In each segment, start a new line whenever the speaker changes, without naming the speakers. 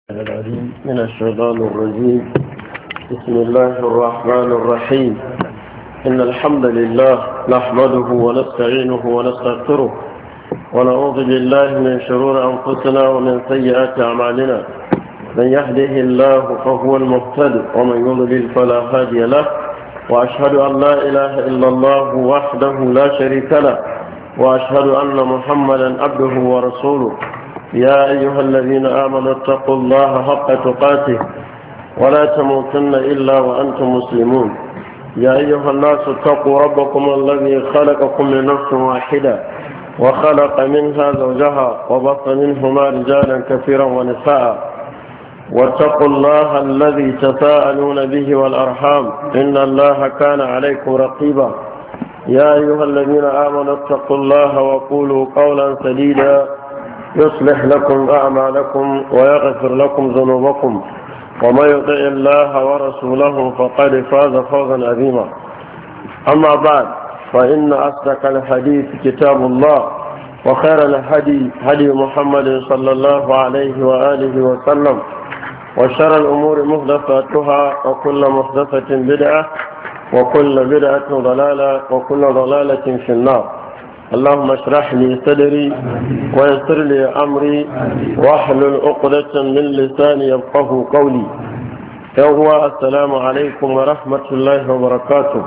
العليم من الشيطان الرجيم. بسم الله الرحمن الرحيم. إن الحمد لله نحمده ونستعينه ونستغفره ونعوذ بالله من شرور أنفسنا ومن سيئات أعمالنا. من يهده الله فهو المهتد ومن يضلل فلا هادي له، وأشهد أن لا إله إلا الله وحده لا شريك له، وأشهد أن محمدا عبده ورسوله. يا أيها الذين آمنوا اتقوا الله حق تقاته ولا تموتن إلا وأنتم مسلمون. يا أيها الناس اتقوا ربكم الذي خلقكم من نفس واحدة وخلق منها زوجها وبث منهما رجالا كثيرا ونساء، واتقوا الله الذي تساءلون به والأرحام إن الله كان عليكم رقيبا. يا أيها الذين آمنوا اتقوا الله وقولوا قولا سديدا يصلح لكم أعمالكم ويغفر لكم ذنوبكم، ومن يطع الله ورسوله فقد فاز فوزا عظيما. أما بعد، فإن أصدق الحديث كتاب الله، وخير الهدي هدي محمد صلى الله عليه وآله وسلم، وشر الأمور محدثاتها وكل محدثة بدعة وكل بدعة ضلالة وكل ضلالة في النار. اللهم اشرح لي صدري ويسر لي أمري واحلل عقدة من لساني يفقهوا قولي. السلام عليكم ورحمة الله وبركاته.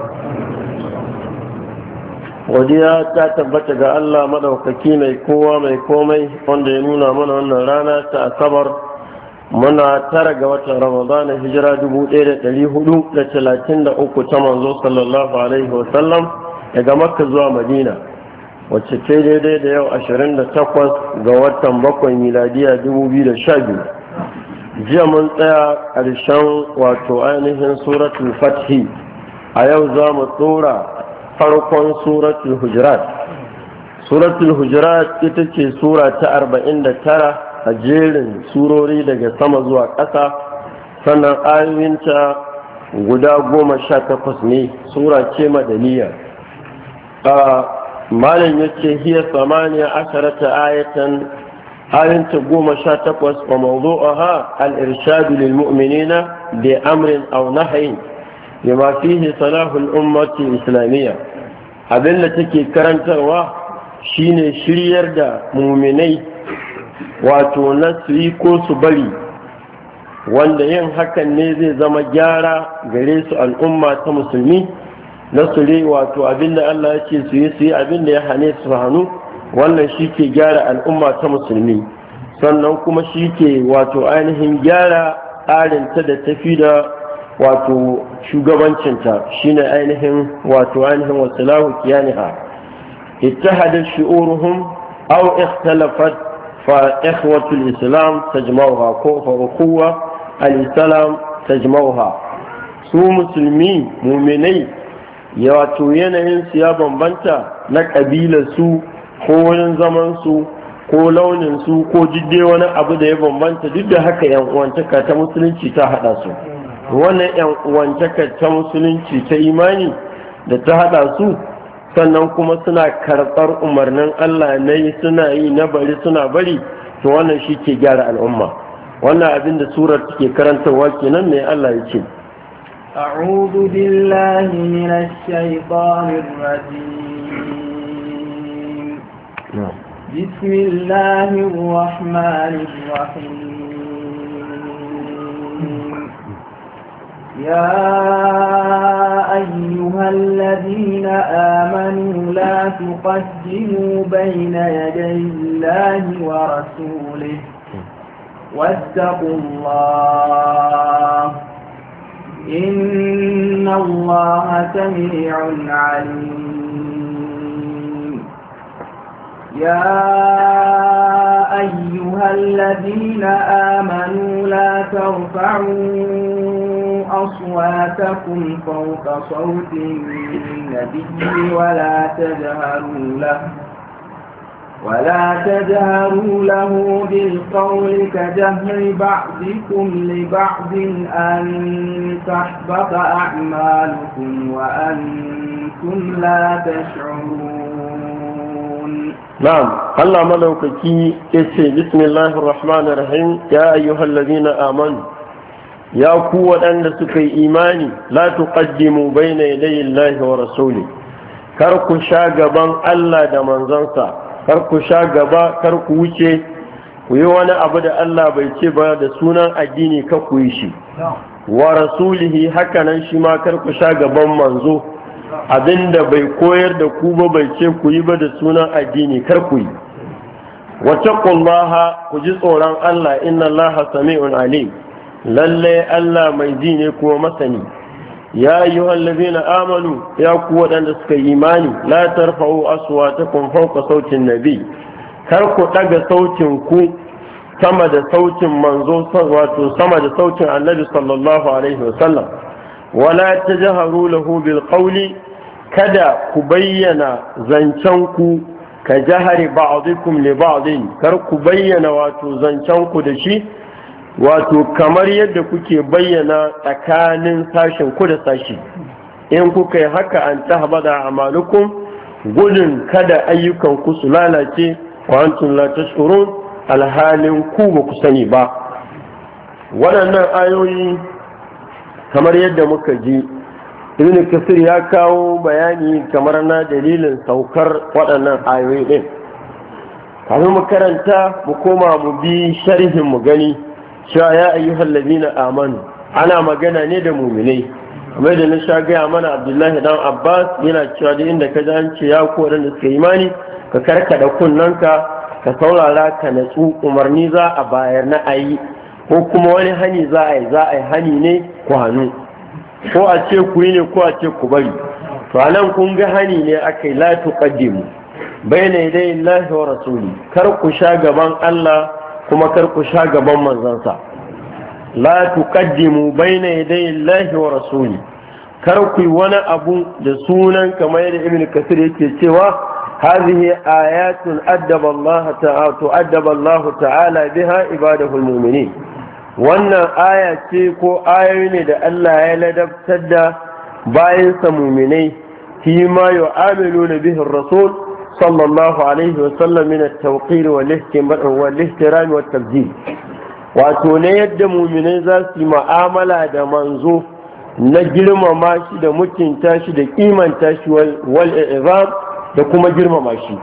godiya ta tabbata ga Allah madaukaki mai kowa mai komai wanda ya nuna mana wannan rana ta asabar, muna tara ga watan ramadana hijira 1433 ta manzo sallallahu alaihi wasallam daga makka zuwa madina, wacce ce daidai da yau 28 ga watan 7 miladiya 2012. jiya mun tsaya ƙarshen wato ainihin suratul fathi. a yau za mu tsora farkon suratul hujurat. Suratul hujurat ita ce sura ta 49 a jerin surori daga sama zuwa ƙasa, sannan ayoyinta guda 18 ne. Sura ce madaniya. malam yace hiya 18 ayatan, ayanta 18, wa mawdu'uha al-irshad lil mu'minina bi amrin aw nahyin bima fihi salahu al-ummati al-islamiyya. abinda take karantarwa shine shiryar da mu'minai, wato nasu ko su bari, wanda yin hakan ne zai zama gyara gare su al'umma ta musulmi. nasuri wato abinda Allah ya ce su yi abinda ya hane su hannu, wannan shi ke gyara al'umma ta musulmi, sannan kuma shi ke wato ainihin gyara tsarinta da tafi da wato shugabancinta, shine ainihin wato ainihin wasulahu kiyaniha. ittahada shu'uruhum aw ikhtalafat fa ikhwatul islam tajma'uha ko fa ukhuwa al-islam tajma'uha. su musulmi mu'minai ya wato yanayinsu ya bambanta na ƙabilarsu ko wurin zamansu ko launinsu ko jidde wani abu da ya bambanta, duk da haka yan uwantaka ta musulunci ta haɗa su. wannan yan uwantaka ta musulunci ta imani da ta haɗa su, sannan kuma suna karɓar umarnin Allah na yi suna yi, na bari suna bari, to wannan shi ke gyara al'umma. wannan abin da surar take karantarwa kenan ne. Allah ya ce
أعوذ بالله من الشيطان الرجيم. بسم الله الرحمن الرحيم. يا أيها الذين آمنوا لا تقدموا بين يدي الله ورسوله واتقوا الله إن الله سميع عليم. يا أيها الذين آمنوا لا ترفعوا أصواتكم فوق صوت النبي ولا تجهروا له بالقول كجهر بعضكم لبعض أن تحبط أعمالكم وأنتم لا تشعرون.
na'am Allah malaukaki yace bismillahir rahmanir rahim ya ayyuhallazina amanu ya ku waɗanda suka yi imani la tuqaddimu bayna yadayi Allahi wa rasuli kar ku sha gaban Allah da manzansa, kar ku sha gaba, kar ku wuce ku yi wani abu da Allah bai ce ba da sunan addini ka ku yi shi wa rasulihi hakanan shi ma kar ku sha gaban manzo abinda bai koyar da ku ba bai ce ku yi ba da sunan addini kar ku yi wa taqullaha ku ji tsoron Allah inna Allaha sami'un alim lalle Allah mai ji ne kuma masani ya ayyuhal ladina amanu ya ku waɗanda suka yi imani la tarfa'u aswatakum fawqa sautin nabi kar ku daga sautin ku sama da sautin manzo wato sama da sautin annabi sallallahu alaihi wasallam wala tajharu lahu bil qawli kada ku bayyana zancen ku ka jahari ba'dikum li ba'din kar ku bayyana wato zancen ku da shi wato kamar yadda kuke bayyana tsakanin sashen ku da sashi in kuka yi haka an tahbada amalukum gudun kada ayyukan ku su lalace wa antum la tashurun alhalin ku ba ku sani ba waɗannan ayoyi kamar yadda muka ji ibn kasir ya kawo bayani kamar na dalilin saukar waɗannan ayoyi din kafin mu karanta mu koma mu bi sharhin mu gani cewa ya ayyuhal ladina amanu ana magana ne da mu'minai kamar da na sha gaya mana Abdullahi dan Abbas yana cewa da inda ka ji an ce ya ku wadanda suka imani ka karkada kunnanka ka saurara ka natsu umarni za a bayar na ayi ko kuma wani hani za a yi hani ne ku hannu ko a ce ku yi ne ko a ce ku bari to anan kun ga hani ne akai la tuqaddimu bayna yaday Allah wa rasuli kar ku sha gaban Allah kuma kar ku sha gaban manzansa la tuqaddimu bayna yaday Allah wa rasuli kar ku yi wani abu da sunan kamar yadda Ibn Kathir yake cewa hadhihi ayatun addaba Allah ta'ala tu'addaba Allah ta'ala biha ibadahu almu'minin wannan aya ce ko ayoyi ne da Allah ya ladabtar da bayansa mu'minai fi ma yu'amiluna bihi ar-rasul sallallahu alaihi wasallam min at-tawqir wal ihtiram wat tabjil wato ne yadda mu'minai za su yi mu'amala da manzo na girmama shi da mutunta shi da kimanta shi wal i'zam da kuma girmama shi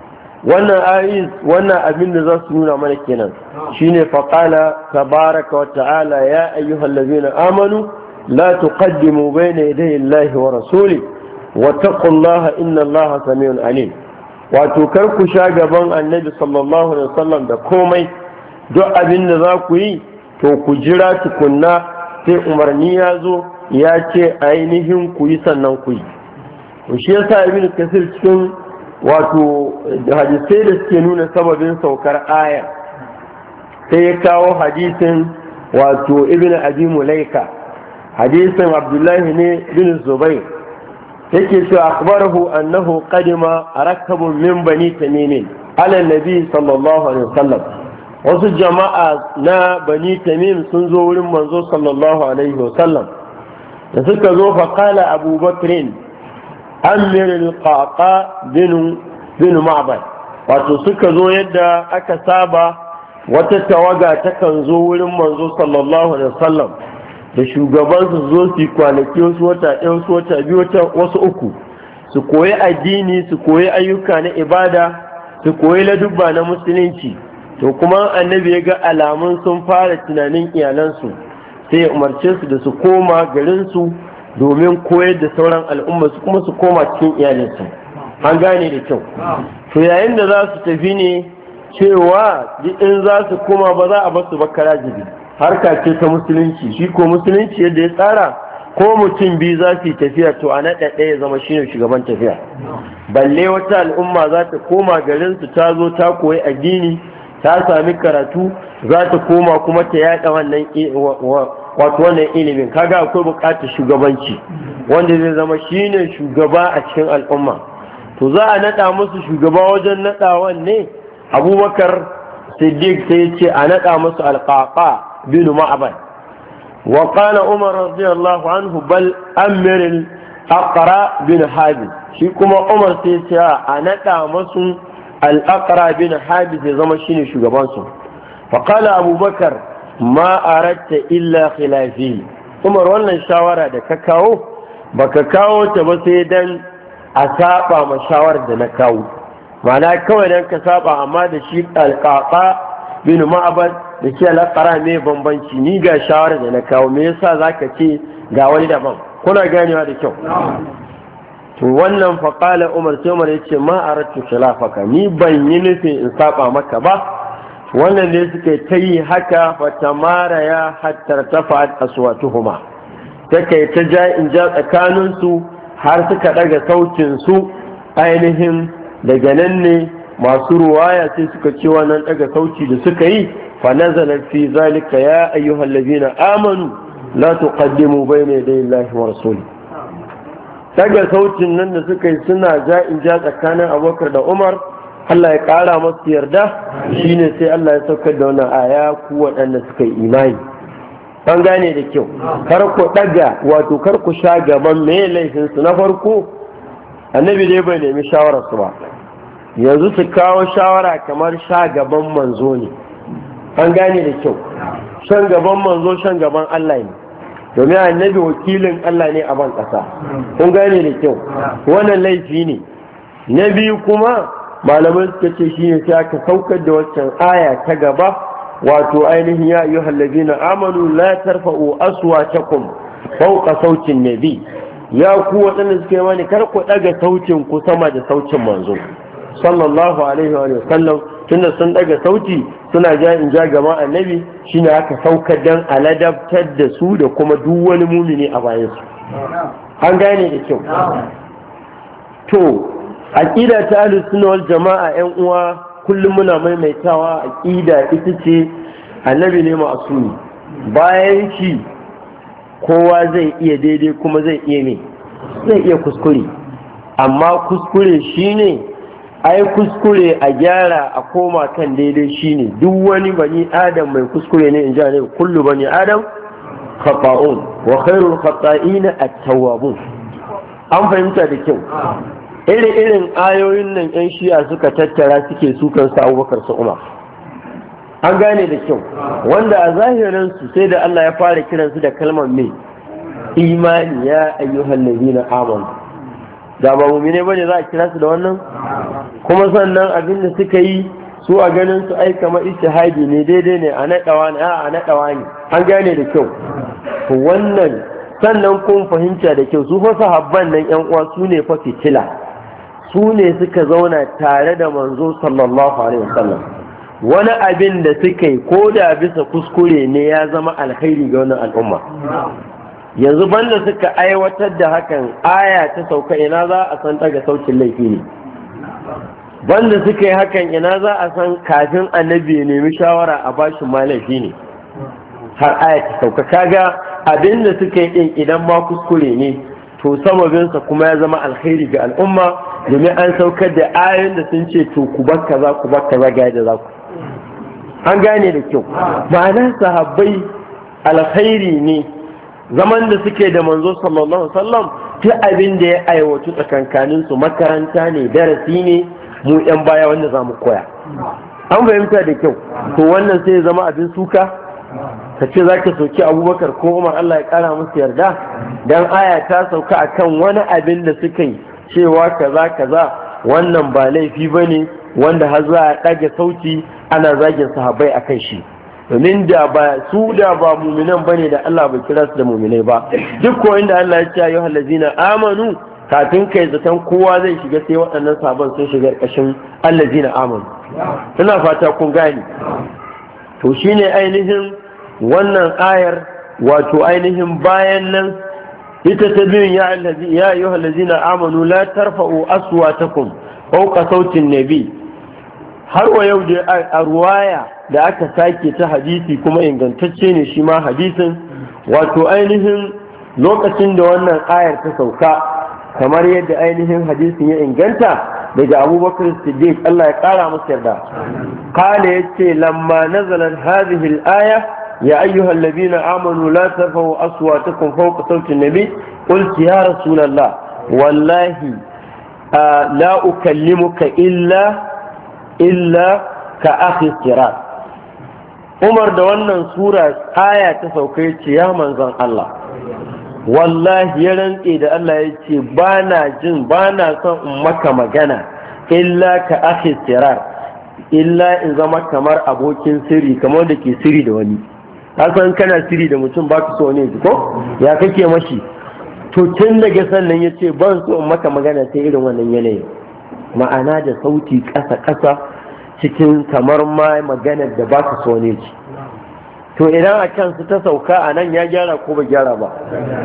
wannan abin da za su nuna mana kenan shine faqala tabaraka wa ta'ala ya ayyuhallazina amanu la tuqaddimu bayna yaday Allahi wa rasuli wa taqullaha innallaha samiun alim wato kar ku sha gaban annabi sallallahu alaihi wasallam da komai duk abin da za ku yi to ku jira tukunna sai umarni ya zo ya ce ainihin ku yi sannan ku yi to shi yasa ibnu kasir cikin wato hadisai da suke nuna sababin saukar aya sai ya kawo hadisin wato ibnu abi mulaika hadisin abdullahi ne bin zubair yake cewa akhbarahu annahu qadima rakabun min bani tamim ala nabi sallallahu alaihi wasallam wasu jama'a na bani tamim sun zo wurin manzo sallallahu alaihi wasallam da suka zo fa qala abu bakr amir al-qaqa bin ma'bad wato suka zo yadda aka saba wata tawaga takan zo wurin manzo sallallahu alaihi wasallam da shugaban su zo su kwanaki wasu wata ɗaya wasu wata biyu wasu uku su koyi addini su koyi ayyuka na ibada su koyi ladubba na musulunci to kuma annabi ya ga alamun sun fara tunanin iyalansu sai ya umarce su da su koma garinsu domin koyar da sauran al'umma su kuma su koma cikin iyalinsu an gane da kyau to yayin da za su tafi ne cewa in za su koma ba za a basu bakara jibi harka ce ta musulunci shi ko musulunci yadda ya tsara ko mutum biyu za su yi tafiya to a naɗa ɗaya zama shine shugaban tafiya balle wata al'umma za ta koma garinsu ta zo ta koyi addini ta sami karatu za ta koma kuma ta yaɗa wannan ilimin kaga akwai buƙatar shugabanci wanda zai zama shine shugaba a cikin al'umma to za a naɗa musu shugaba wajen naɗawan ne abubakar siddiq sai ce a naɗa musu alƙaƙa bin ma'aban wa qala umar radiyallahu anhu bal amir al-aqra bin habib shi kuma umar sai ce a naɗa musu al-aqra bin habis ya zama shine shugaban su fa qala abubakar ma aradta illa khilafi. Umar, wannan shawara da ka kawo baka kawo ta ba sai dan a saba ma shawarar da na kawo, ma'ana kawai dan ka saba, amma da shi al-qaqa bin ma'bad da shi al-aqra me bambanci, ni ga shawarar da na kawo, me yasa zaka ce ga wani daban? Kuna ganewa da kyau? to wannan faƙala umar sai umar ya ce ma a ratu khilafaka, ni ban yi nufin in saba maka ba. Wannan ne suka ta yi haka fata mara ya hattar ta fa'ad aswatuhuma, ta kai ta ja in ja tsakaninsu har suka ɗaga sautinsu ainihin. Daga nan ne masu ruwaya sai suka ce wannan ɗaga sauti da suka yi fa nazala fi zalika ya ayyuhal ladina amanu la tuqaddimu bayna yaday Allahi wa rasulihi. Daga sautin nan da suka yi suna ja in ja tsakanin Abubakar da Umar, Allah ya ƙara masu yarda, shine sai Allah ya saukar da wannan aya ku waɗanda suka yi imani. An gane da kyau, kar ku ɗaga, wato kar ku sha gaban me laifinsu. Na farko, annabi dai bai nemi shawararsu ba, yanzu su kawo shawara kamar sha gaban manzo ne. An gane da kyau, shan gaban manzo shan gaban Allah ne, domin annabi wakilin Allah ne a ban ƙasa. Kun gane da kyau, wannan laifi ne. Na biyu kuma malamai suka ce shi ne sai aka saukar da waccan aya ta gaba, wato ainihin ya ayyuhal ladina amanu la tarfa'u aswatakum fawqa sautin nabi, ya ku waɗanda suke mani kar ku ɗaga sautin ku sama da sautin manzo sallallahu alaihi wa sallam. Tunda sun ɗaga sauti suna ja in ja gama annabi, shine aka saukar dan aladabtar da su da kuma duk wani mumini a bayan su. An gane da kyau. To aqida ta ahlus sunna wal jama'a, ƴan uwa, kullum muna maimaitawa aqida ita ce annabi ne ma'asumi, bayan shi kowa zai iya daidai kuma zai iya kuskure, amma kuskure shine kuskure a gyara a koma kan daidai shine duk wani bani adam mai kuskure ne, in ji ne kullu bani adam khata'un wa khairul khata'ina at-tawwabun. An fahimta da kyau. Irin ayoyin nan yan shi'a suka tattara suke sukan su Abubakar su Umar. An gane da kyau, wanda a zahirin su sai da Allah ya fara kiransu da kalmar mai imani, ya ayyuhal ladina amanu. Da ba mu'mine bane za a kira su da wannan? Kuma sannan abin da suka yi su a ganin su ai kamar ijtihadi ne, daidai ne, a naɗawa ne, a naɗawa ne. An gane da kyau. To wannan sannan kun fahimta da kyau, su fa sahabban nan ƴan uwa su ne fa fitila, su ne suka zauna tare da manzo sallallahu alaihi wasallam. Wani abin da suka yi ko da bisa kuskure ne ya zama alkhairi ga wannan al'umma. Yanzu banda suka aiwatar da hakan, aya ta sauka, ina za a san daga saukin laifi ne? Banda suka yi hakan, ina za a san kafin annabi ya nemi shawara a bashin ma laifi ne? Har aya ta sauka. Kaga abin da suka yi din idan ma kuskure ne, to sababinsa kuma ya zama alkhairi ga al'umma, domin an saukar da ayoyin da sun ce to ku bar kaza ga yadda za ku. An gane da kyau. Ma'ana sahabbai alkhairi ne zaman da suke da manzo sallallahu alaihi wasallam, ta abin da ya aiwatu tsakankanin su makaranta ne, darasi ne, mu yan baya wanda za mu koya. An fahimta da kyau. To wannan sai ya zama abin suka, ka ce za ka soki Abubakar ko Umar, Allah ya kara musu yarda, dan aya ta sauka akan wani abin da suka yi cewa kaza wannan ba laifi bane, wanda har za a ɗaga sauti ana zagin sahabbai akan shi. Domin da ba muminan bane da Allah bai kira su da muminai ba. Duk ko inda Allah ya ce ayyuhal ladzina amanu, kafin kai zaton kowa zai shiga sai waɗannan sahabban sun shiga ƙarƙashin alladzina amanu. Ina fata kun gane. To shine ainihin wannan ayar, wato ainihin bayan nan ita ta biyun ya ayyuhal ladzina amanu la tarfa'u aswatakum fawqa sautin nabi. Har wa yau da a ruwaya da aka sake ta hadisi kuma ingantacce ne shi ma hadisin, wato ainihin lokacin da wannan ayar ta sauka, kamar yadda ainihin hadisin ya inganta daga Abubakar Siddiq, Allah ya kara masa yarda, kala yace lamma nazalat hadhihi al-aya ya ayyuhal ladina amanu la tarfa'u aswatakum fawqa sauti an-nabi qultu ya rasulullah wallahi la ukallimuka illa illa ka akhi sirat. Umar da wannan sura aya ta sauka yace ya manzon Allah, wallahi ya rantse da Allah yace ba na son in maka magana illa ka akhi sirat, illa in zama kamar abokin sirri, kamar da ke sirri da wani. Hasan kana sirri da mutum baka so ne ko ya kake mashi, to tun daga sannan yace ban so in maka magana sai irin wannan yanayi, ma'ana da sauti ƙasa cikin kamar ma maganar da baka so ne ci. To idan a kansu ta sauka a nan ya gyara ko ba gyara ba?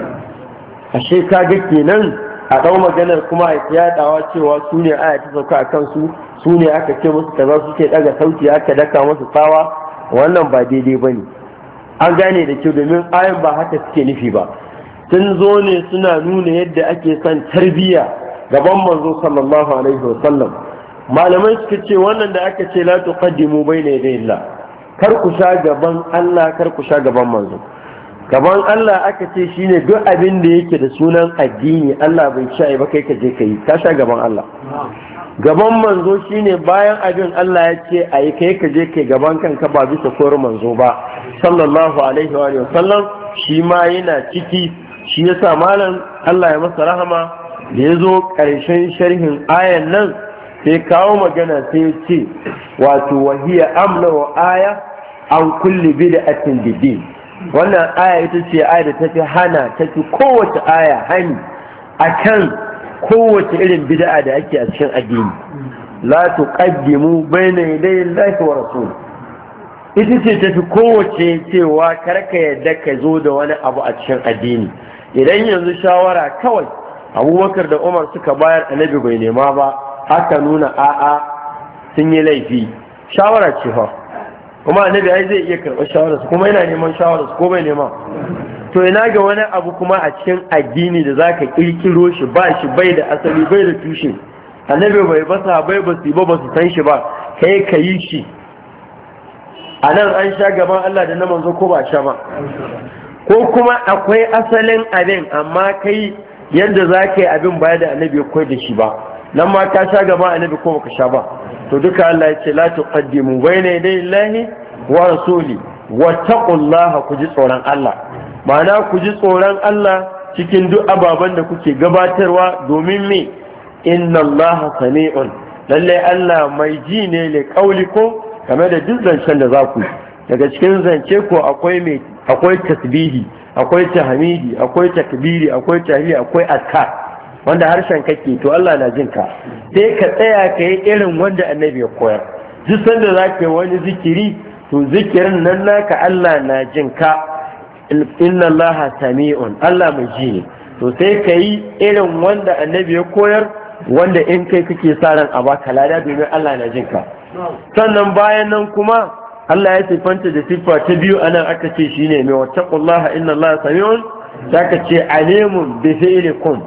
Ashe kaga kenan a ɗau maganar kuma a yaɗawa cewa su ne aya ta sauka a kansu, su ne aka ce musu kaza suke ɗaga sauti aka daka musu tsawa, wannan ba daidai ba ne. An gane da kyau, domin ayan ba haka suke nufi ba. Sun zo ne suna nuna yadda ake son tarbiyya gaban manzo sallallahu alaihi wasallam. Malamai suka ce wannan da aka ce la tuqaddimu bayna yaday Allah, kar ku sha gaban Allah, kar ku sha gaban manzo. Gaban Allah aka ce shine duk abin da yake da sunan addini Allah bai sha ba kai ka je kai, ka sha gaban Allah. Gaban manzo shine bayan abin Allah ya ce ayi kai ka je kai gaban kanka ba bisa koyar manzo ba sallallahu alaihi wa sallam, shi ma yana ciki. Shi yasa malam Allah ya masa rahama da ya zo ƙarshen sharhin ayan nan sai kawo magana sai ya ce wato wahiya amna wa aya an kulli bid'atin bidin. Wannan aya ita ce aya da tafi hana, tafi kowace aya hani akan kowace irin bid'a da ake a cikin addini. La tuqaddimu bayna yaday Allahi wa rasul. Ita ce tafi kowace cewa karka yadda ka zo da wani abu a cikin addini. Idan yanzu shawara kawai Abubakar da Umar suka bayar annabi bai nema ba, haka nuna a'a sun yi laifi. Shawara ce fa, kuma annabi ai zai iya karɓar shawararsu, kuma yana neman shawararsu ko bai nema. To ina ga wani abu kuma a cikin addini da zaka kirkiro shi ba shi bai da asali bai da tushe, annabi bai basa bai basu ba su san shi ba, kai ka yi shi. A nan an sha gaban Allah da na manzo ko ba sha ba? Ko kuma akwai asalin abin amma kai yadda za ka yi abin baya da annabi ya koyar da shi ba, nan ma ka sha gaban annabi ko baka sha ba. To duka Allah ya ce la tuqaddimu bayna yaday Allahi wa rasuli wattaqullaha, ku ji tsoron Allah. Ma'ana ku ji tsoron Allah cikin duk ababen da kuke gabatarwa, domin me inna Allah sami'un, lalle Allah mai ji ne le kauliko game da duk zancen da za ku. Daga cikin zance ko akwai tasbihi, akwai tahmidi, akwai takbiri, akwai tahli, akwai azkar wanda harshen kake, to Allah na jin ka. Sai ka tsaya ka yi irin wanda annabi ya koyar. Duk sanda za ka yi wani zikiri, to zikirin nan naka Allah na jin ka. Inna Allah sami'un, Allah mai ji ne. To sai ka yi irin wanda annabi ya koyar, wanda in kai kake sa ran a baka lada, domin Allah na jin ka. Sannan bayan nan kuma Allah ya siffanta da siffa ta biyu anan aka ce shine mai wattaqullaha inna Allah sami'un, zaka ce alimun bi fi'likum,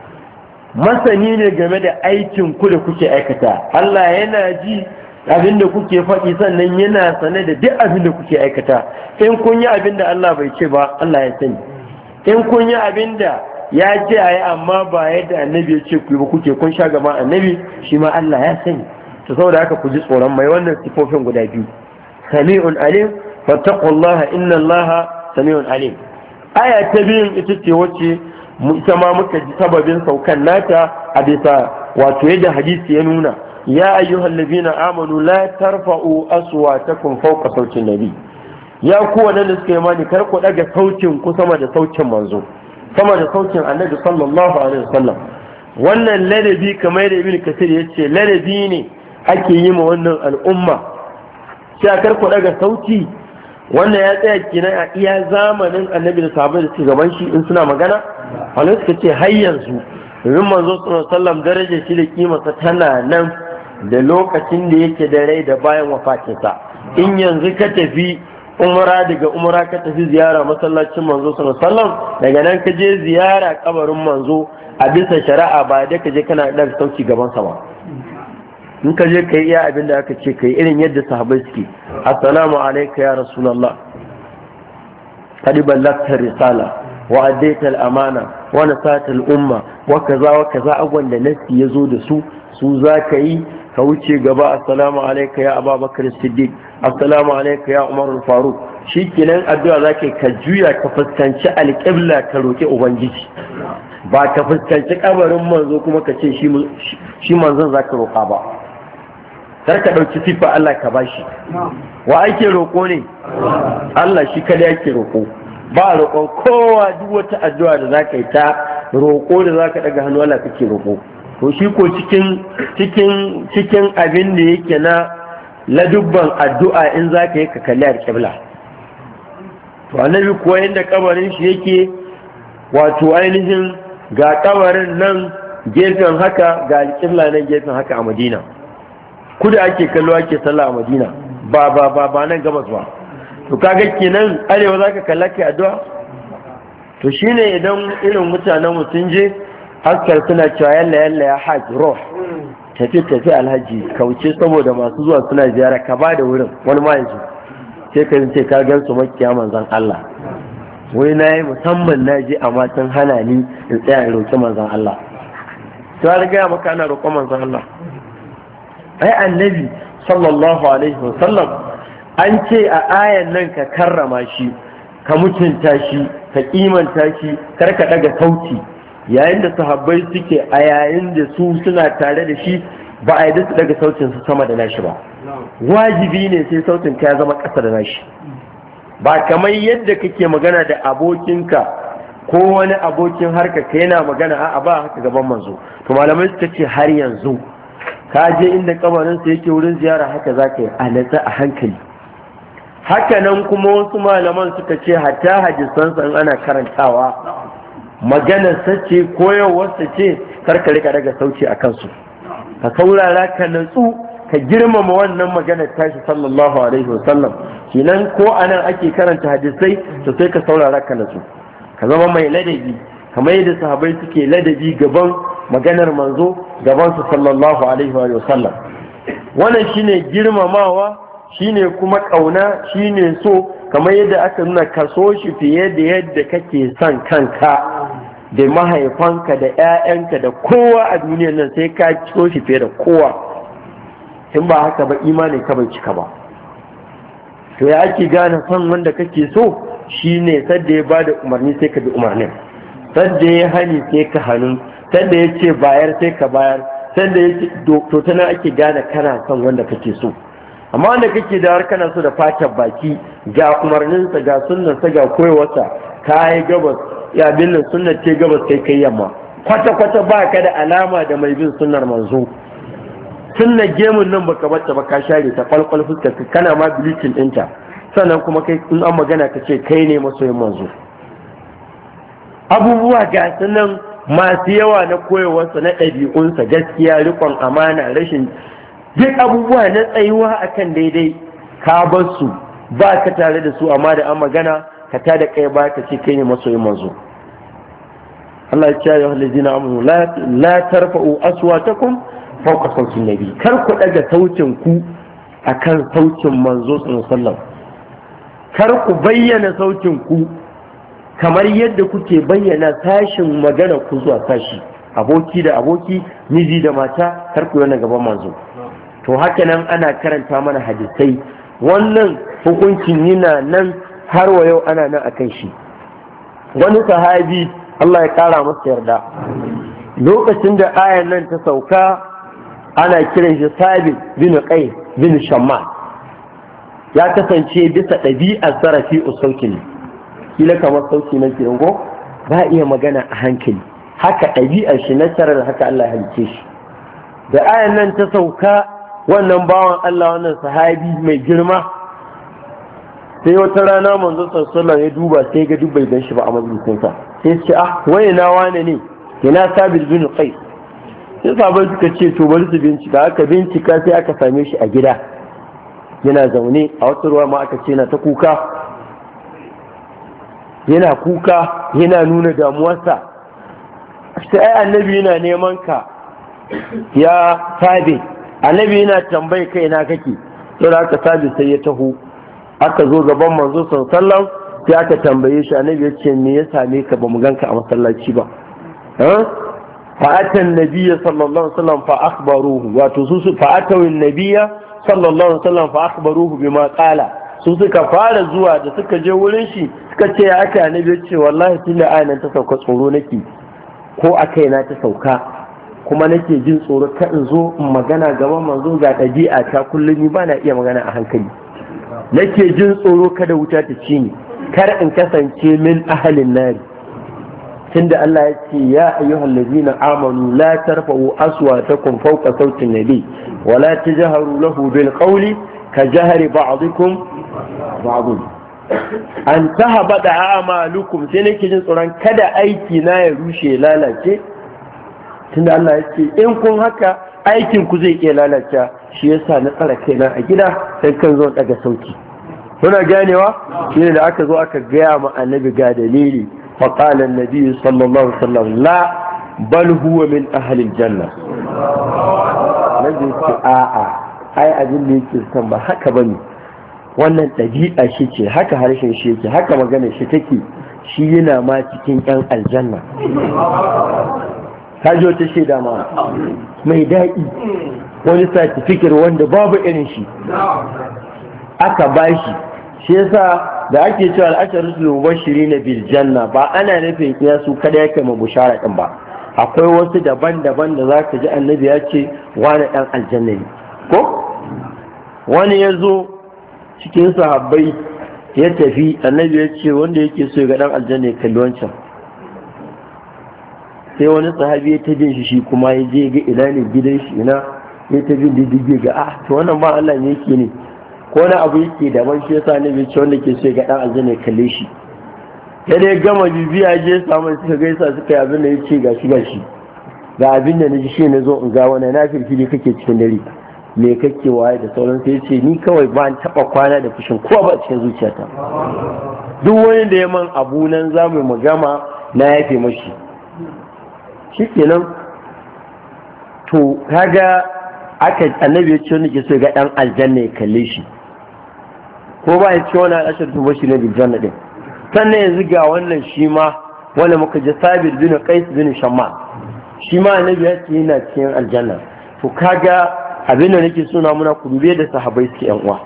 masani ne game da aikin ku da kuke aikata. Allah yana ji abin da kuke faɗi, sannan yana sane da duk abin da kuke aikata. In kun yi abin da Allah bai ce ba, Allah ya sani. In kun yi abin da ya ce a yi amma ba yadda annabi ya ce ku yi ba, kuke kun sha gaban annabi, shi ma Allah ya sani. To saboda haka ku ji tsoron mai wannan sifofin guda biyu, sami'un alim, fattaqullaha inna Allaha sami'un alim. Aya ta biyun ita ce wacce ita ma muka ji sababin saukan nata a bisa wato yadda hadisi ya nuna, ya ayyuhal ladina amanu la tarfa'u aswatakum fawqa sautin nabi. Ya ku wadanda suka yi mani, kar ku daga sautin ku sama da sautin manzo, sama da sautin annabi sallallahu alaihi wasallam. Wannan ladabi kamar da ibn kasir yace ladabi ne ake yi ma wannan al'umma, sai kar ku daga sauti. Wannan ya tsaya kenan a iya zamanin annabi da sahabbai da su gaban shi in suna magana. Allah suka ce har yanzu domin manzo sallallahu alaihi wasallam darajar shi da kimarsa tana nan da lokacin da yake da rai da bayan wafatinsa. In yanzu ka tafi umra, daga umra ka tafi ziyara masallacin manzo sallallahu alaihi wasallam, daga nan ka je ziyara kabarin manzo, a bisa shari'a ba da ka je kana da sauki gaban sa ba. In ka je kai iya abin da aka ce kai irin yadda sahabbai suke, assalamu alayka ya rasulullah qad ballagta risala wa addaita al-amana wa nasatul umma wa kaza abubuwan da nasi ya zo da su za ka yi ka wuce gaba. Assalamu alaika ya Abubakar Siddiq, assalamu alaika ya Umar Faruk. Shikenan addu'a zaka ka juya ka fuskanci alƙibla ka roki ubangiji, ba ka fuskanci kabarin manzo kuma ka ce shi manzon zaka roka ba. Kar ka dauki sifa Allah ka bashi. Wa ake roko ne? Allah shi kada yake roko. Ba roƙon kowa. Duk wata addu'a da zaka yi ta roƙo da zaka daga hannu Allah kake roƙo. To shi ko cikin abin da yake na ladubban addu'a in za ka yi ka kalli alƙibla. To annabi kuwa inda kabarin shi yake, wato ainihin ga kabarin nan gefen haka, ga alƙibla nan gefen haka a Madina. Kuda ake kallo ake sallah a Madina, ba nan gabas ba. To kaga kenan arewa za ka kalla ke addu'a? To shine idan irin mutanen mu sun je haskar suna cewa yalla ya haji roh, tafi alhaji kauce, saboda masu zuwa suna ziyara ka ba da wurin wani ma yanzu sai ka ce ka gan su makiya manzon Allah. Wai na yi musamman na je amma sun hana ni in tsaya in roƙi manzon Allah. To har gaya maka ana roƙon manzon Allah. Ai annabi sallallahu alaihi wasallam an ce a ayan nan ka karrama shi, ka mutunta shi, ka kimanta shi, kar ka daga sauti. Yayin da sahabbai suke a yayin da su suna tare da shi, ba a yi da su daga sautin su sama da nashi ba. Wajibi ne sai sautin ka ya zama ƙasa da nashi. Ba kamar yadda kake magana da abokinka ko wani abokin harka ka yana magana a ba haka gaban manzo. To malamai suka ce har yanzu ka je inda kabarin sa yake wurin ziyara, haka zaka yi a natsa a hankali. Haka nan kuma wasu malaman suka ce hatta hadisansa in ana karantawa, maganar sace koyarwarsa ce, karka rika daga sauci a kansu, ka saurara ka natsu, ka girmama wannan maganar tashi sallallahu alaihi wasallam. Kenan ko anan ake karanta hadisai, to sai ka saurara ka natsu, ka zama mai ladabi kamar yadda sahabbai suke ladabi gaban maganar manzo, gaban su sallallahu alaihi wasallam. Wannan shine girmamawa, shine kuma kauna, shine so, kamar yadda aka nuna kaso shi fiye da yadda kake son kanka da mahaifanka da 'ya'yanka da kowa a duniyar nan, sai ka so shi fiye da kowa. In ba haka ba imanin ka bai cika ba. To ya ake gane son wanda kake so? Shine sadda ya bada umarni sai ka bi umarnin, sadda ya hani sai ka hannu, sadda ya ce bayar sai ka bayar, sadda ya ce to tana ake gane kana son wanda kake so. Amma wanda kake da har kana so da fatar baki, ga umarninsa ga sunnarsa ga koyarwarsa, ka yi gabas ya bin sunnar ce gabas kai yamma, kwata ba ka da alama da mai bin sunnar manzo. Sunnar gemun nan baka bata ba, ka share ta kwalkwal fuskar kana ma bilicin ɗinta, sannan kuma kai in an magana ka ce kai ne masoyin manzo. Abubuwa ga sunan masu yawa na koyarwarsa, na ɗabi'unsa, gaskiya, riƙon amana, rashin duk abubuwa na tsayuwa akan daidai, ka bar su ba ka tare da su, amma da an magana ka ta da kai ba ka ce kai ne masoyin manzo. Allah ya ce ya halazina amanu la tarfa'u aswatakum fawqa sautin nabi, kar ku daga sautin ku akan sautin manzo sallallahu alaihi wasallam, kar ku bayyana sautin ku kamar yadda kuke bayyana sashin magana ku zuwa sashi, aboki da aboki, miji da mata, kar ku yana gaban manzo. To haka nan ana karanta mana hadisai, wannan hukuncin yana nan har wa yau ana nan akan shi. Wani sahabi Allah ya kara masa yarda, lokacin da ayan nan ta sauka ana kiran shi Sabit bin Qais bin Shamma, ya kasance bisa ɗabi'ar sarafi usauki ne, kila kamar sauki na kirango ba iya magana a hankali, haka ɗabi'ar shi na tarar, haka Allah ya halice shi. Da ayan nan ta sauka, wannan bawan Allah, wannan sahabi mai girma, sai wata rana manzo sallallahu ya duba, sai ga dubbai gan shi ba a majalisinsa, sai ce waye na wane ne, yana Sabit bin Qais. Sai sahabbai suka ce to bari su bincika, aka bincika sai aka same shi a gida yana zaune, a wata ruwa ma aka ce na ta kuka, yana kuka, yana nuna damuwarsa. Sai annabi yana neman ka ya Sabit, annabi yana tambaye kai na kake. Sai aka Sabit sai ya taho, aka zo gaban manzo sallallahu, sai aka tambaye shi, annabi ya ce me ya same ka, ba mu ganka a masallaci ba. fa'atan nabiyya sallallahu alaihi wasallam fa akhbaruhu wato su fa'atawin nabiyya sallallahu alaihi wasallam fa akhbaruhu bima qala su suka fara zuwa da suka je wurin shi suka ce ya aka annabi ce wallahi tunda ayan ta sauka tsoro nake ko akai na ta sauka kuma nake jin tsoro ka in zo in magana gaban manzo ga ɗabi'a ta kullum ni ba na iya magana a hankali nake jin tsoro kada wuta ta ci ni kar in kasance min ahalin nari tunda Allah ya ce ya ayyuhal ladina amanu la tarfa'u aswatakum fawqa sautin nabi wa la tajharu lahu bil qawli ka jahri ba'dikum ba'd an tahabada a'malukum sai nake jin tsoron kada aiki na ya rushe lalace tunda Allah ya ce in kun haka aikin ku zai iya lalace shi yasa na tsara kaina a gida sai kan zo daga sauki kuna ganewa shine da aka zo aka gaya ma annabi ga dalili fa qala annabi sallallahu alaihi wasallam la bal huwa min ahli aljanna nabi ce a'a ai abin da yake san ba haka bane wannan dabi'a shi ce haka harshen shi yake haka magana shi take shi yana ma cikin yan aljanna kajo ta shaida ma mai daɗi wani certificate wanda babu irin shi aka bashi shi yasa da ake cewa al'asharatul mubashirin bil janna ba ana nufin iya su kada yake ma bushara din ba akwai wasu daban-daban da zaka ji annabi ya ce wani dan aljanna ne ko wani ya zo cikin sahabbai ya tafi annabi ya ce wanda yake so ga dan aljanna ya kalli wancan sai wani sahabi ya ta bin shi kuma ya je ga ina ne gidan shi ina ya ta bin diddige ga to wannan ba Allah ne yake ne ko wani abu yake daban shi yasa ne bai ce wanda ke so ga dan aljanna ya kalle shi ya dai gama bibiya je samu suka gaisa suka yi abin da ya ce gashi ga abin da naji shi ne zo in ga wani na firfili kake cikin dare me kake waye da sauran sai ya ce ni kawai ba an taba kwana da fushin kowa ba cikin zuciyata duk wani da ya man abu nan za mu gama na yafe mashi shikenan to kaga aka annabi ya ce wanda ke so ga dan aljanna ya kalle shi ko ba ya ce wani ashar tuba shi ne bil janna din sannan yanzu ga wannan shi ma wanda muka ji sabir bin qais bin shamma shi ma annabi ya ce yana cikin aljanna to kaga abin da nake suna muna kudube da sahabbai suke yan uwa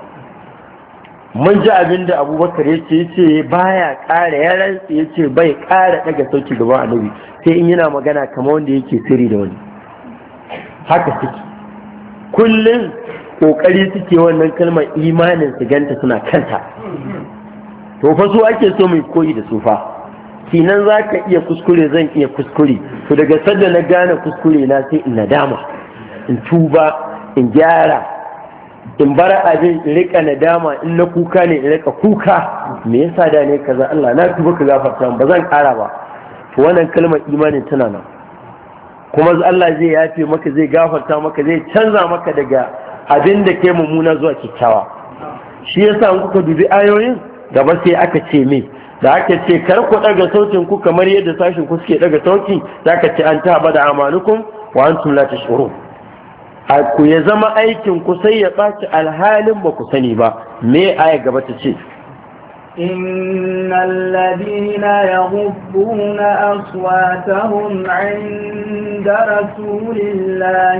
mun ji abin da abubakar ya ce baya ƙara ya rantsa ya ce bai ƙara daga sauki gaban annabi sai in yana magana kamar wanda yake sirri da wani haka suke kullum kokari suke wannan kalmar imanin su ganta suna kanta to fa su ake so mai koyi da su fa kinan zaka iya kuskure zan iya kuskure to daga sadda na gane kuskure na sai in nadama in tuba in gyara in bar abin in rika nadama in na kuka ne in rika kuka me yasa da ne kaza Allah na tuba ka gafarta ba zan kara ba to wannan kalmar imanin tana nan kuma Allah zai yafe maka zai gafarta maka zai canza maka daga abin da ke mummuna zuwa kyakkyawa shi yasa in kuka dubi ayoyin gaba sai aka ce me da aka ce kar ku daga sautin ku kamar yadda sashin ku suke daga sauti zaka ce an taba da amalukum wa antum la tashurun ku ya zama aikin ku sai ya ɓaci alhalin ba ku sani ba me aya gaba ta ce
إن الذين يغضون أصواتهم عند رسول الله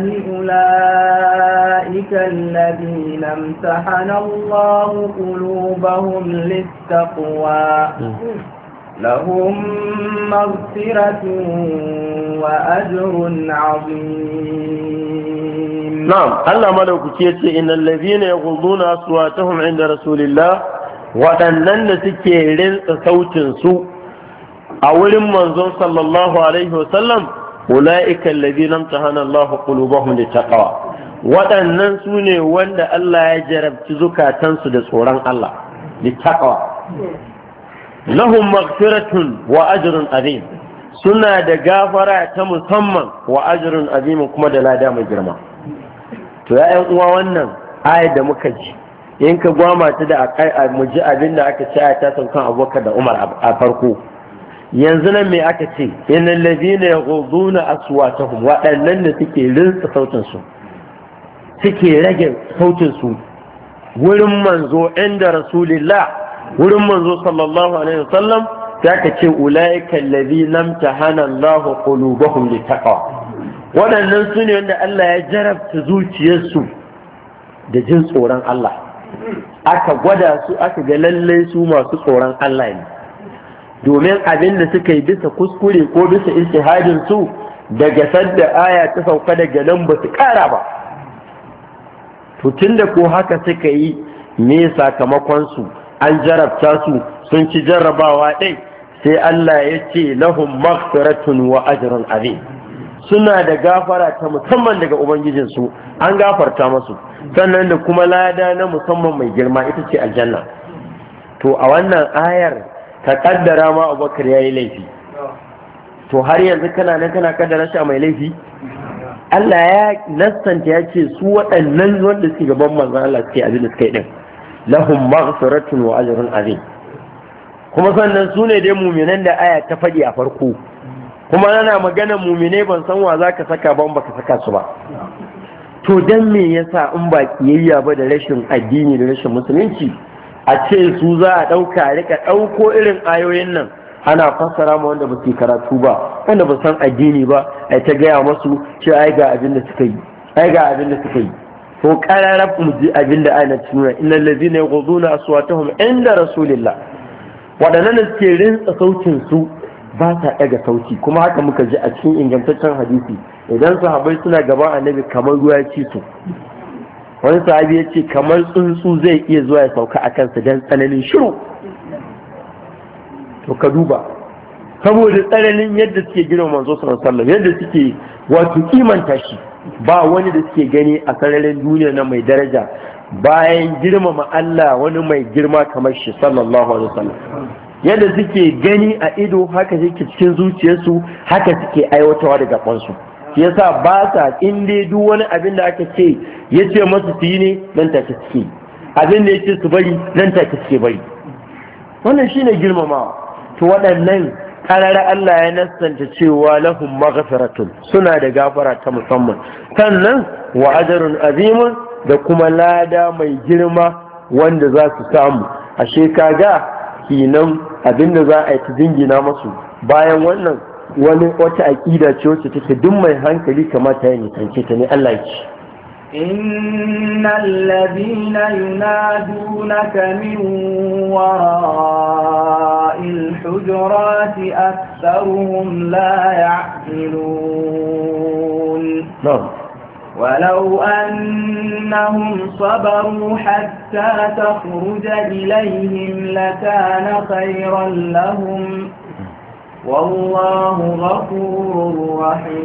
أولئك الذين امتحن الله قلوبهم للتقوى لهم مغفرة وأجر عظيم
نعم الله ملوك كيتي إن الذين يغضون أصواتهم عند رسول الله waɗannan da suke rinsa sautinsu a wurin manzon sallallahu alaihi wasallam ula'ika alladhina imtahana Allah qulubahum littaqwa waɗannan su ne wanda Allah ya jarabci zukatansu da tsoron Allah littaqwa lahum maghfiratun wa ajrun azim suna da gafara ta musamman wa ajrun azim kuma da lada mai girma to ya uwa wannan ayat da muka ji in ka gwama ta da mu ji abin da aka ce a ta saukan Abubakar da Umar a farko yanzu nan me aka ce innal ladina yaghuduna aswatahum waɗannan da suke rinsa sautin su suke rage sautin su wurin manzo inda rasulillah wurin manzo sallallahu alaihi wasallam sai ka ce ulaika allazina amtahana Allahu qulubahum litaqwa, waɗannan su ne wanda Allah ya jarabta zuciyarsu da jin tsoron Allah, aka gwada su aka ga lallai su masu tsoron Allah ne, domin abin da suka yi bisa kuskure ko bisa istihadin su daga sadda aya ta sauka daga nan ba su ƙara ba. To tunda ko haka suka yi, me sakamakon su? An jarabta su sun ci jarrabawa ɗai, sai Allah ya ce lahum maghfiratun wa ajrun azim, suna da gafara ta musamman daga ubangijinsu, an gafarta masu, sannan da kuma lada na musamman mai girma, ita ce aljanna. To a wannan ayar ka kaddara ma Abubakar yayi laifi, to har yanzu kana nan kana kaddara shi a mai laifi? Allah ya nassanta ya ce su waɗannan wanda suke gaban manzon Allah suke abin da suka yi din, lahum maghfiratun wa ajrun azim. Kuma sannan su ne dai muminan da aya ta faɗi a farko, kuma ana magana mumine ban san wa za ka saka ba in baka saka su ba. To dan me yasa in ba kiyayya ba da rashin addini da rashin musulunci a ce su za a ɗauka rika ɗauko irin ayoyin nan ana fassara ma wanda ba su karatu ba, wanda ba san addini ba, ai ta gaya masu ce ai ga abin da suka yi, ai ga abin da suka yi. To qararab mu ji abin da ayat nuna, innal ladzina yaghudduna aswatahum inda rasulillah, waɗannan da suke rinsa sautin su ba sa ɗaga sauti. Kuma haka muka ji a cikin ingantaccen hadisi, idan sahabbai suna gaban annabi kamar ruwa ya ci su, wani sahabi ya ce kamar tsuntsu zai iya zuwa ya sauka a kansa don tsananin shiru. To ka duba, saboda tsananin yadda suke girma manzo sallallahu alaihi wasallam, yadda suke wato kimanta shi, ba wani da suke gani a sararin duniya na mai daraja bayan girmama Allah wani mai girma kamar shi sallallahu alaihi wasallam. Yadda suke gani a ido haka suke cikin zuciyarsu, haka suke aiwatawa da gabansu. Yasa ba sa inda duk wani abin da aka ce ya ce masu su yi ne nan take suke, abin da ya ce su bari nan take suke bari. Wannan shine girmamawa. To waɗannan karara Allah ya nassanta cewa lahum maghfiratun, suna da gafara ta musamman, sannan wa ajrun azimun, da kuma lada mai girma wanda za su samu. Ashe kaga kinan abinda za a yi ta jingina masu bayan wannan wata aƙida ce wacce take duk mai hankali kamata ya nisance ta ne. Allah ya ce
innal ladina yunadunaka min wara'il hujurati aktharuhum la ya'qilun. ولو أنهم صبروا حتى تخرج إليهم لكان خيرا لهم والله غفور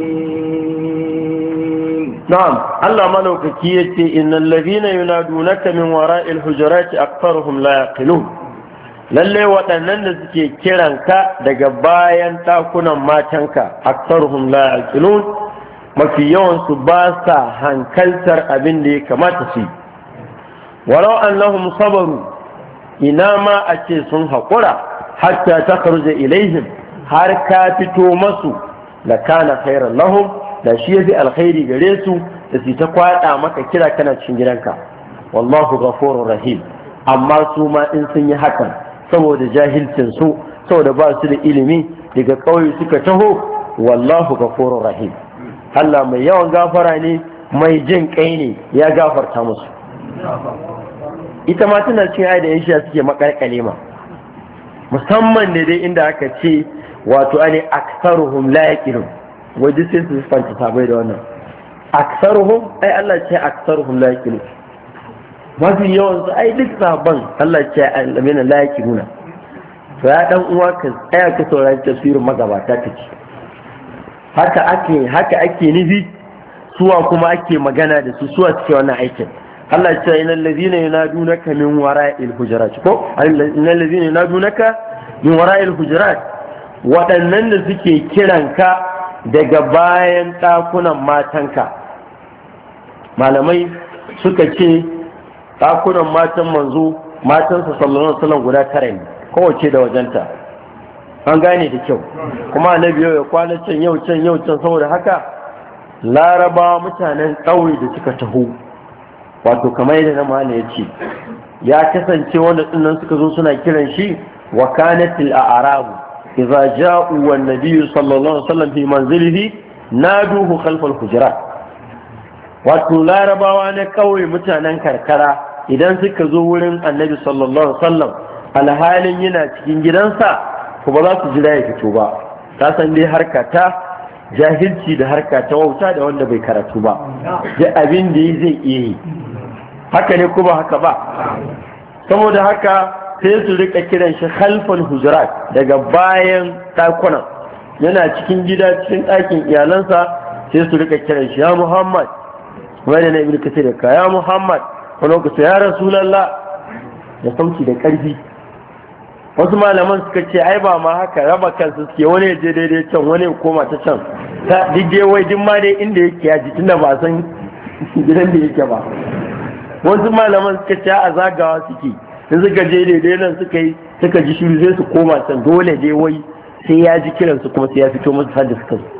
رحيم. نعم
الله ملوك كيتي إن الذين ينادونك من وراء الحجرات أكثرهم لا يعقلون. lalle waɗannan da suke kiranka daga bayan takunan matanka aktsaruhum la yaqilun, mafi yawansu ba sa hankaltar abin da ya kamata su yi. Walau annahum sabaru, ina ma a ce sun haƙura hatta ta karje ilaihim, har ka fito masu, da kana khairan lahum, da shi yafi alkhairi gare su, da su ta kwaɗa maka kira kana cikin gidanka. Wallahu ghafurur rahim. Amma su ma in sun yi hakan saboda jahilcin su, saboda ba su da ilimi, daga ƙauye suka taho, wallahu ghafurur rahim. Allah mai yawan gafara ne, mai jin kai ne, ya gafarta musu. Ita ma tana cin ayi da yan shiya suke makarkale ma, musamman da dai inda aka ce wato ani aksaruhum la yaqilun, waje sai su fanta sabai da wannan aksaruhum, ai Allah ce aksaruhum la yaqilun, mafi yawan su ai duk saban Allah ce amina la yaqiluna. To ya dan uwa ka tsaya ka saurari tafsirin magabata kace haka ake nufi, suwa kuma ake magana da su, suwa suke wannan aikin. Allah ya ce innal ladhina yunadunaka min wara'il hujurat, ko innal ladhina yunadunaka min wara'il hujurat, waɗannan da suke kiranka daga bayan ɗakunan matanka. Malamai suka ce ɗakunan matan manzo, matansa sallallahu alaihi wasallam guda 9 ne, kowace da wajenta. An gane da kyau. Kuma annabi yau ya kwana can yau can saboda haka Laraba mutanen ƙauye da suka taho, wato kamar yadda na mala ya ce, ya kasance wanda sunan suka zo suna kiran shi wa kanatil a'rabu, idza ja'u wan nabiy sallallahu alaihi wasallam fi manzilihi naduhu khalf al-hujurat. wato larabawa na kawai mutanen karkara idan suka zo wurin annabi sallallahu alaihi wasallam alhalin yana cikin gidansa ko ba za su jira ya fito ba. ta san dai harka ta jahilci da harka ta wauta da wanda bai karatu ba, da abin da zai iya yi. haka ne kuma haka ba. saboda haka sai su rika kiran shi khalfal hujurat, daga bayan ɗakunan. yana cikin gida cikin ɗakin iyalansa sai su rika kiran shi ya Muhammad, wani na ibn kasir ka ya Muhammad, wani lokaci ya Rasulallah, da sauki da ƙarfi. wasu malaman suka ce ai ba ma haka raba kansu suke, wani ya je daidai can wani ya koma ta can, ta dige wai din ma dai inda yake ya ji tunda ba san gidan da yake ba. wasu malaman suka ce a zagawa suke, in suka je daidai nan suka ji shiru sai su koma can, dole dai wai sai ya ji kiransu kuma sai ya fito musu har da suka zo.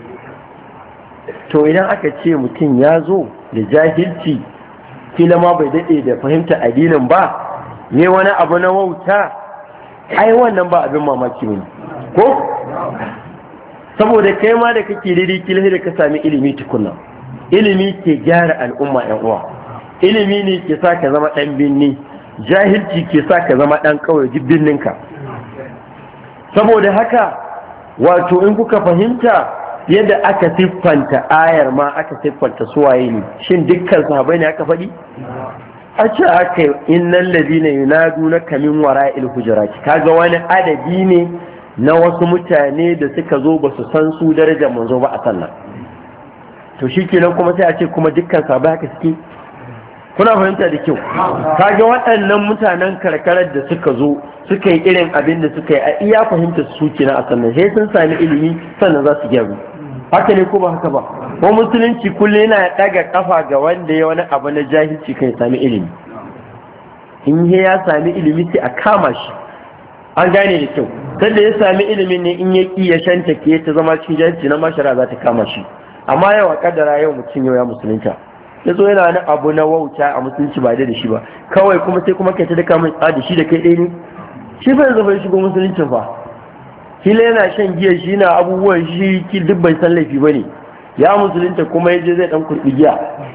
to idan aka ce mutum ya zo da jahilci, kila ma bai daɗe da fahimta addinin ba, ne wani abu na wauta, ai wannan ba abin mamaki bane ko? saboda kai ma da kake daidai kila da ka sami ilimi tukunna. ilimi ke gyara al'umma yan uwa, ilimi ne ke sa ka zama ɗan binni, jahilci ke sa ka zama ɗan ƙauye jibbinninka. saboda haka wato in kuka fahimta yadda aka siffanta ayar ma aka siffanta suwaye ne, shin dukkan sahabbai ne aka faɗi? a ce aka yi innan ladina yunadunaka min wara'il hujurati, kaga wani adadi ne na wasu mutane da suka zo ba su san su darajar manzo ba a sallah. to shikenan kuma sai a ce kuma dukkan sahabbai haka suke? kuna fahimta da kyau? kaga waɗannan mutanen karkarar da suka zo suka yi irin abin da suka yi a iya fahimta su kenan a sannan sai sun sami ilimi sannan za su gyaru. haka ne ko ba haka ba? ko musulunci kullum yana daga kafa ga wanda ya wani abu na jahilci kan sami ilimi. in ya sami ilimi sai a kama shi, an gane da kyau. sanda ya sami ilimin ne in ya ki ya shanta ke ta zama cikin jahilci na mashara za ta kama shi. amma yau a kaddara yau mutum yau ya musulunta, ya zo yana wani abu na wauta a musulunci ba da shi ba, kawai kuma sai kuma kai ta daka mai tsada shi da kai ɗaya ne. shi fa yanzu bai shigo musuluncin fa, kila yana shan giya, shi na abubuwan shi ki duk bai san laifi bane, ya musulunta kuma yaje zai dan kurbi giya.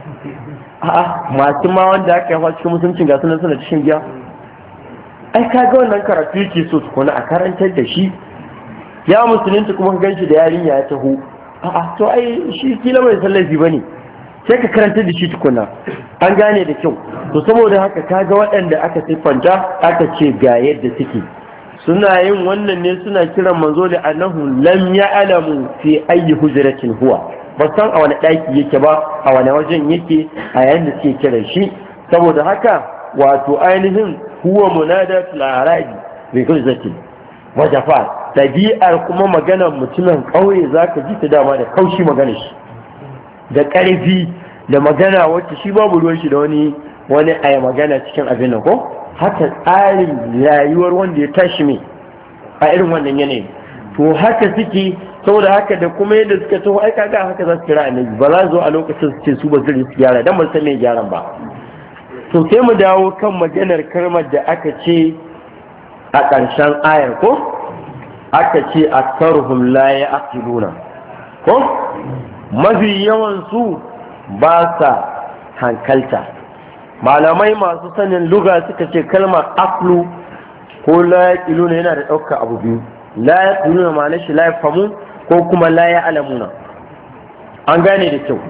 a'a masu ma wanda aka yafa cikin musuluncin ga sunan suna cikin giya. ai kaga wannan karatu yake so tukuna a karantar da shi. ya musulunta kuma ka ganshi da yarinya ya taho, a'a to ai shi kila bai san laifi bane, sai ka karanta da shi tukuna, an gane da kyau. to saboda haka kaga waɗanda aka siffanta aka ce ga yadda suke, suna yin wannan ne suna kiran manzo da annahu lam ya'lamu fi ayyi hujratin huwa, ba san a wani ɗaki yake ba, a wani wajen yake a yayin da suke kiran shi. saboda haka wato ainihin huwa munadatul arabi bi hujratin wa jafa, tabi'ar kuma maganar mutumin ƙauye zaka ji ta dama da kaushi maganar shi, da ƙarfi da magana wacce shi babu ruwan shi da wani aya magana cikin abin nan ko? haka tsarin rayuwar wanda ya tashi mai a irin wannan yanayi. to haka suke. saboda haka da kuma yadda suka taho ai kaga haka za su kira annabi, ba za zo a lokacin su ce su ba su gyara dan ba san me gyaran ba. to sai mu dawo kan maganar kalmar da aka ce a ƙarshen ayar ko? aka ce aktharuhum la ya'qiluna ko? mafi yawan su ba sa hankalta. malamai masu sanin lugha suka ce kalmar aqlu ko la yaqiluna yana da ɗaukar abu biyu. la yaqiluna ma'ana shi la yafhamu ko kuma la ya'lamuna, an gane da kyau.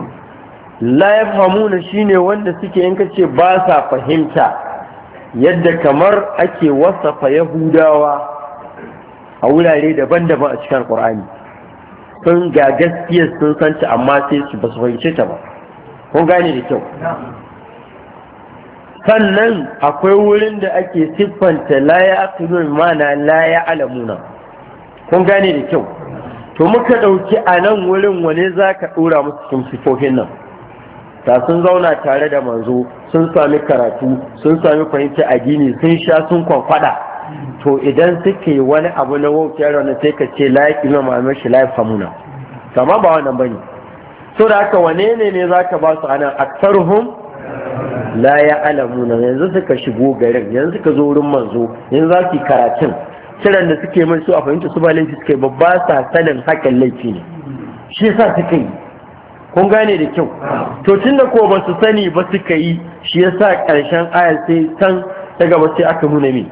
la yafhamuna shine wanda suke in kace ba sa fahimta, yadda kamar ake wasafa yahudawa a wurare daban-daban a cikin Qur'ani. sun ga gaskiyar sun san ta amma sai su ba su fahimce ta ba, kun gane da kyau. sannan akwai wurin da ake siffanta la ya'qilun ma'ana la ya'lamuna, kun gane da kyau. to muka dauki a nan wurin wane zaka dora musu cikin sifofin nan? ta sun zauna tare da manzo, sun sami karatu, sun sami fahimta addini, sun sha sun kwankwada. to idan suke yi wani abu na wauta ranar sai ka ce la yaqiluna ma'ana shi la yafhamuna, kama ba wannan bane. so da haka wane ne zaka ba su anan? aktsaruhum la ya'lamuna, yanzu suka shigo garin, yanzu suka zo wurin manzo, yanzu za su karatun, kiran da suke mai su a fahimta su ba laifi suke ba sa sanin hakan laifi ne, shi yasa suka yi. kun gane da kyau. To tunda ko ba su sani ba suka yi, shi yasa ƙarshen ayar sai can ta gaba sai aka nuna me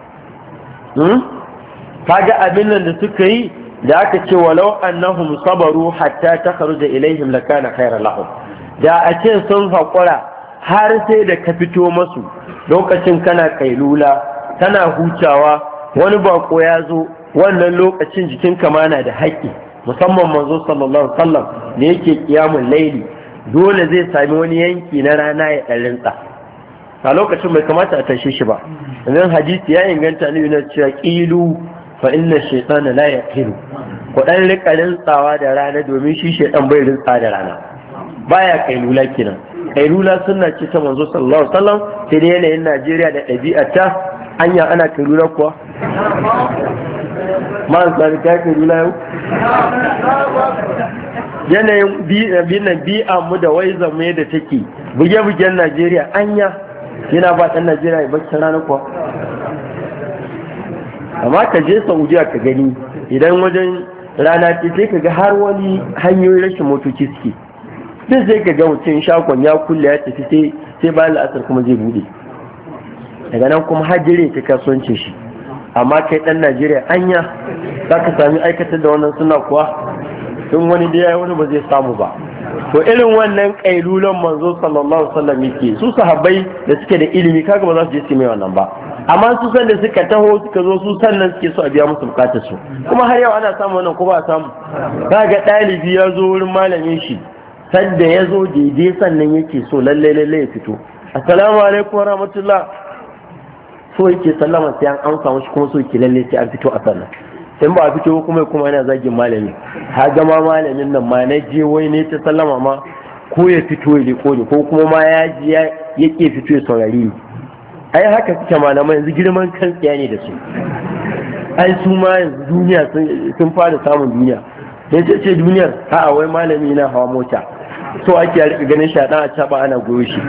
kaga abin nan da suka yi da aka ce walau annahum sabaru hatta takhruja ilaihim lakana khairan lahum, da a ce sun haƙura har sai da ka fito masu lokacin kana kailula kana hucawa, wani bako ya zo, wannan lokacin jikin kama na da haƙƙi, musamman manzo sallallahu alaihi wasallam da yake kiyamul laili, dole zai sami wani yanki na rana ya ɗarinsa a lokacin bai kamata a tashe shi ba. idan hadisi ya inganta ne yana cewa qilu fa inna shaytana la yaqilu, ku dan rika rintsawa da rana domin shi shaytan bai rintsa da rana, baya kailula kenan. kailula sunna ce ta manzo sallallahu alaihi wasallam, sai dai yanayin Najeriya da ɗabi'arta anya ana kailula kuwa ma zai ka kailula yau yanayin bi'a mu da waizan mu da take buge-bugen Najeriya anya yana ba ɗan Najeriya ya bacci rana kuwa. Amma ka je Saudiya ka gani idan wajen rana ce sai ka ga har wani hanyoyin rashin motoci suke, sai ka ga mutum shakon ya kulle ya tafi sai bayan la'asar kuma zai bude, daga nan kuma hajjire ta kasuwancin shi. Amma kai ɗan Najeriya anya za ka sami aikatar da wannan suna kuwa, in wani da yayi wani ba zai samu ba. To irin wannan kailulan manzo sallallahu alaihi wasallam yake, su sahabbai da suke da ilimi kaga ba za su je su mai wannan ba, amma su san da suka taho suka zo su sannan suke so a biya musu bukatar su, kuma har yau ana samu wannan ko ba a samu. Kaga ɗalibi ya zo wurin malamin shi sanda ya zo daidai sannan yake so lalle ya fito, assalamu alaikum wa rahmatullah, so yake sallama sai an amsa mashi, kuma so yake lalle sai an fito a sannan. in ba a fito kuma yana zagin malami, ha gama malamin nan ma na je wai ne ta sallama ma ko ya fito ya liko ne, ko kuma ma ya ji yake fito ya saurari ni. Ai haka suke malamai yanzu, girman kan tsiya ne da su. Ai su ma yanzu duniya sun fara samun duniya, ya ce duniyar a'a wai malami na hawa mota, so ake a rika ganin shaɗan a caɓa ana goyo shi.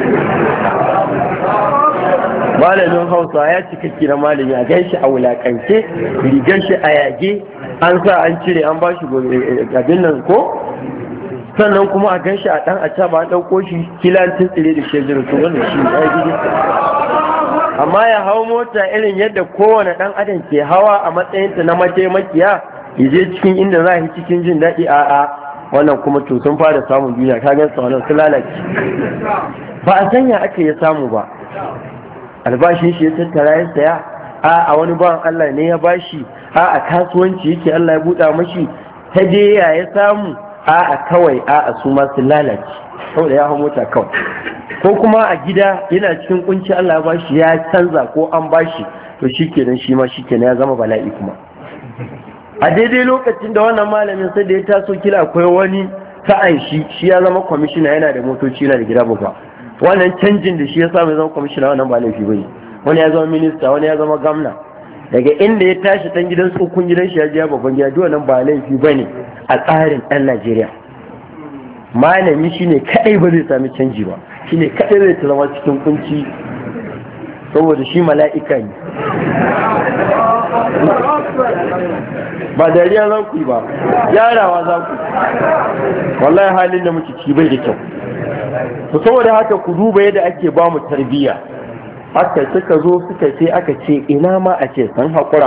Malamin Hausa ya cika kira malami a gan shi a wulakance, rigar shi a yage, an sa an cire an ba shi abin nan ko, sannan kuma a gan shi a ɗan a caɓa an ɗauko shi kilantin tsire da shejira, to wannan shi ya gidi. Amma ya hau mota irin yadda kowane ɗan adam ke hawa a matsayinta na mataimakiya, ya je cikin inda za a yi cikin jin daɗi, a'a wannan kuma to sun fara samun duniya, ka gan wannan su lalace. Ba a sanya aka ya samu ba, albashin shi ya tattara ya saya, a wani bawan Allah ne ya bashi, a kasuwanci yake Allah ya buɗa mashi, ta dai ya samu, a kawai a su ma su lalace saboda ya hau mota kawai. Ko kuma a gida yana cikin kunci Allah ya bashi ya canza ko an bashi, to shikenan shi ma shikenan ya zama bala'i kuma. A daidai lokacin da wannan malamin sai da ya taso kila akwai wani sa'an shi ya zama kwamishina, yana da motoci, yana da gida babba, wannan canjin da shi ya samu ya zama kwamishina wannan ba laifi bane. Wani ya zama minista, wani ya zama gamna, daga inda ya tashi dan gidan tsokun gidan shi ya je babban gida, duk wannan ba laifi bane a tsarin ɗan Najeriya. Malami shine kadai ba zai sami canji ba, shine kadai zai zama cikin kunci saboda shi mala'ika ne. Ba dariya za ku yi ba, yarawa za ku. Wallahi halin da muke ci bai da kyau. To saboda haka ku duba yadda ake ba mu tarbiyya. Haka suka zo suka ce aka ce ina ma a ce sun haƙura.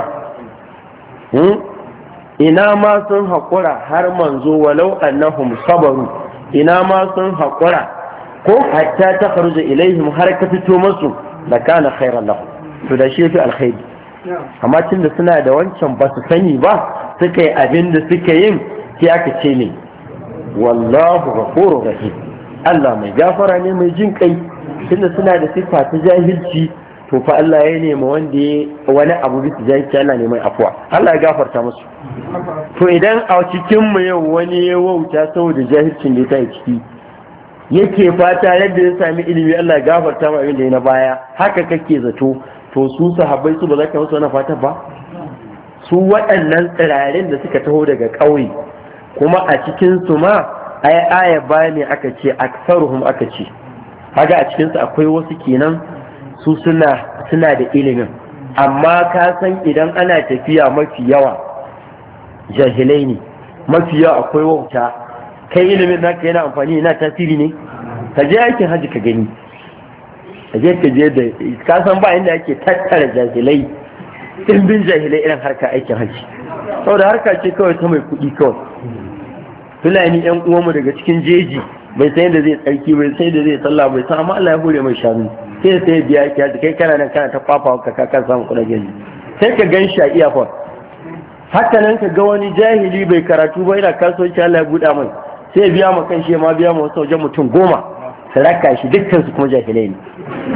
Ina ma sun haƙura har manzo walau annahum sabaru, ina ma sun haƙura ko hatta ta kharuja ilaihim har ka fito masu da kana khairan lahu, to da shi fi alkhairi. Amma tun da suna da wancan ba su sani ba, suka yi abin da suka yin, sai aka ce ne wallahu ghafurur rahim, Allah mai gafara ne mai jin kai. Tunda suna da sifa ta jahilci, to fa Allah ya nema wanda ya wani abu bisa jahilci, Allah ne mai afuwa, Allah ya gafarta musu. To idan a cikin mu yau wani ya wauta saboda jahilcin da ya ta ciki, yake fata yadda ya sami ilimi Allah ya gafarta mu abin da ya na baya, haka kake zato, to su sahabbai su ba za ka musu wannan fatan ba? Su waɗannan tsirarin da suka taho daga ƙauye, kuma a cikin su ma aya baya ne aka ce aksaruhum aka ce, kaga a cikin su akwai wasu kenan su suna da ilimin,
amma ka san idan ana tafiya mafi yawa jahilai ne, mafi yawa akwai wauta, kai ilimin naka yana amfani, yana tasiri ne? Ka je aikin hajji ka gani, ka je da ka san ba inda ake tattara jahilai, ɗimbin jahilai irin harka aikin hajji. Saboda harka ce kawai ta mai kuɗi kawai. Fulani yan uwanmu daga cikin jeji bai san yadda zai tsarki, bai san yadda zai sallah, bai san, amma Allah ya hore mai shanu sai biya yake haji, kai kana nan kana ta kwafa ka kan samu kuɗaɗen, sai ka gan shi a iyafon. Haka nan ka ga wani jahili bai karatu ba yana kasuwanci, Allah ya buɗa mai, sai biya ma kan shi ma biya ma wasu wajen mutum 10 su raka shi, dukkan su kuma jahilai ne.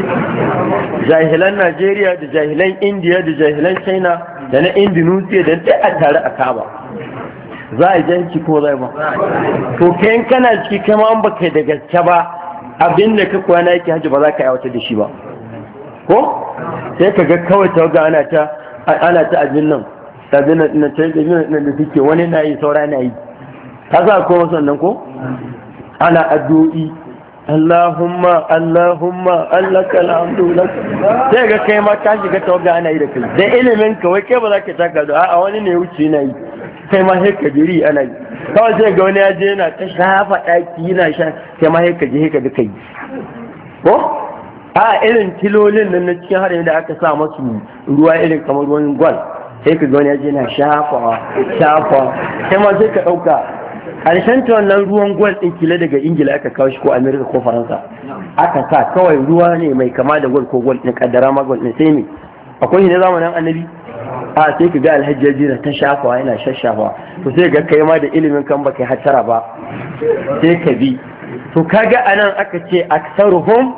Jahilan Najeriya da jahilan Indiya da jahilan China da na Indonesia da duk a tare a Kaba. Za a janki ko zai ba? To kayan kana ciki kama an baka da gaske ba, abin da ka kwana yake hajji ba za ka aiwatar da shi ba. Ko? Sai ka ga kawai ta ga ana ta abin nan ta da suke wani na yi saura na yi. Ka sa ko sannan ko? Ana addu'o'i. Allahumma allaka alhamdu lak, sai ga kai ma ka shiga tawaga ana yi da kai da ilimin ka, wai kai ba za ka taka da a wani ne wuce na yi, kai ma sai ka jiri ana yi, kawai sai ga wani ya je yana ta shafa ɗaki yana sha, kai ma sai ka je ka duka yi ko a irin tilolin nan na cikin harin da aka sa masu ruwa irin kamar ruwan gwal, sai ka ga wani ya je yana shafa kai ma sai ka ɗauka ƙarshen ta wannan ruwan gwal ɗin kila daga ingila aka kawo shi ko amerika ko faransa, aka sa kawai ruwa ne mai kama da gwal ko gwal ɗin kaddara ma gwal ɗin, sai me akwai ne zamanin annabi a sai ka ga alhaji jira ta shafawa yana shashafa, to sai ga kai ma da ilimin kan baka hattara ba sai ka bi. To kaga anan aka ce aksaruhum,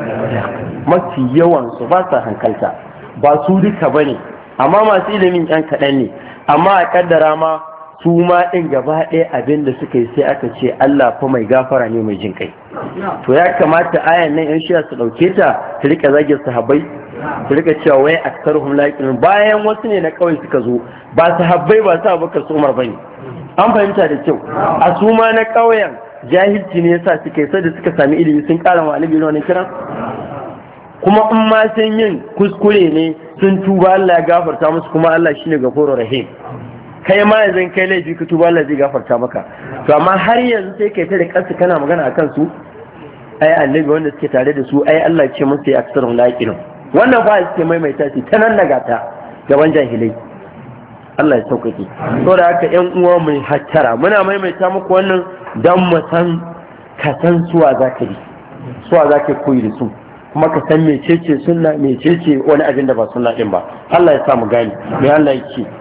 mafi yawan su ba sa hankalta, ba su duka bane, amma masu ilimin yan kaɗan ne, amma a kaddara ma su ma ɗin gaba ɗaya abin da suka yi sai aka ce Allah fa mai gafara ne mai jin kai. To ya kamata ayan nan yan shiya su ɗauke ta su rika zagin sahabbai, su rika cewa wai aksaruhum laqin, bayan wasu ne na kawai suka zo, ba sahabbai ba sa Abubakar su Umar bane. An fahimta da kyau, a su ma na ƙauyen jahilci ne yasa suka yi, sai da suka sami ilimi sun ƙara wa alibi wani kiran, kuma in ma sun yin kuskure ne sun tuba Allah ya gafarta musu, kuma Allah shine gafurur rahim. Kai ma yanzu kai laifi ka tuba Allah zai gafarta maka, to amma har yanzu sai kai ta da kansu kana magana akan su, ai annabi wanda suke tare da su, ai Allah ce musu ya aksarun laqinun, wannan fa suke maimaita shi ta nan daga ta gaban jahilai. Allah ya sauƙaƙe. Saboda haka ƴan uwa mai hattara, muna maimaita muku wannan dan mu san, ka san suwa zaka bi, suwa zaka koyi da su, kuma ka san mecece sunna mecece wani abin da ba sunna din ba. Allah ya sa mu gani. Me Allah ya ce?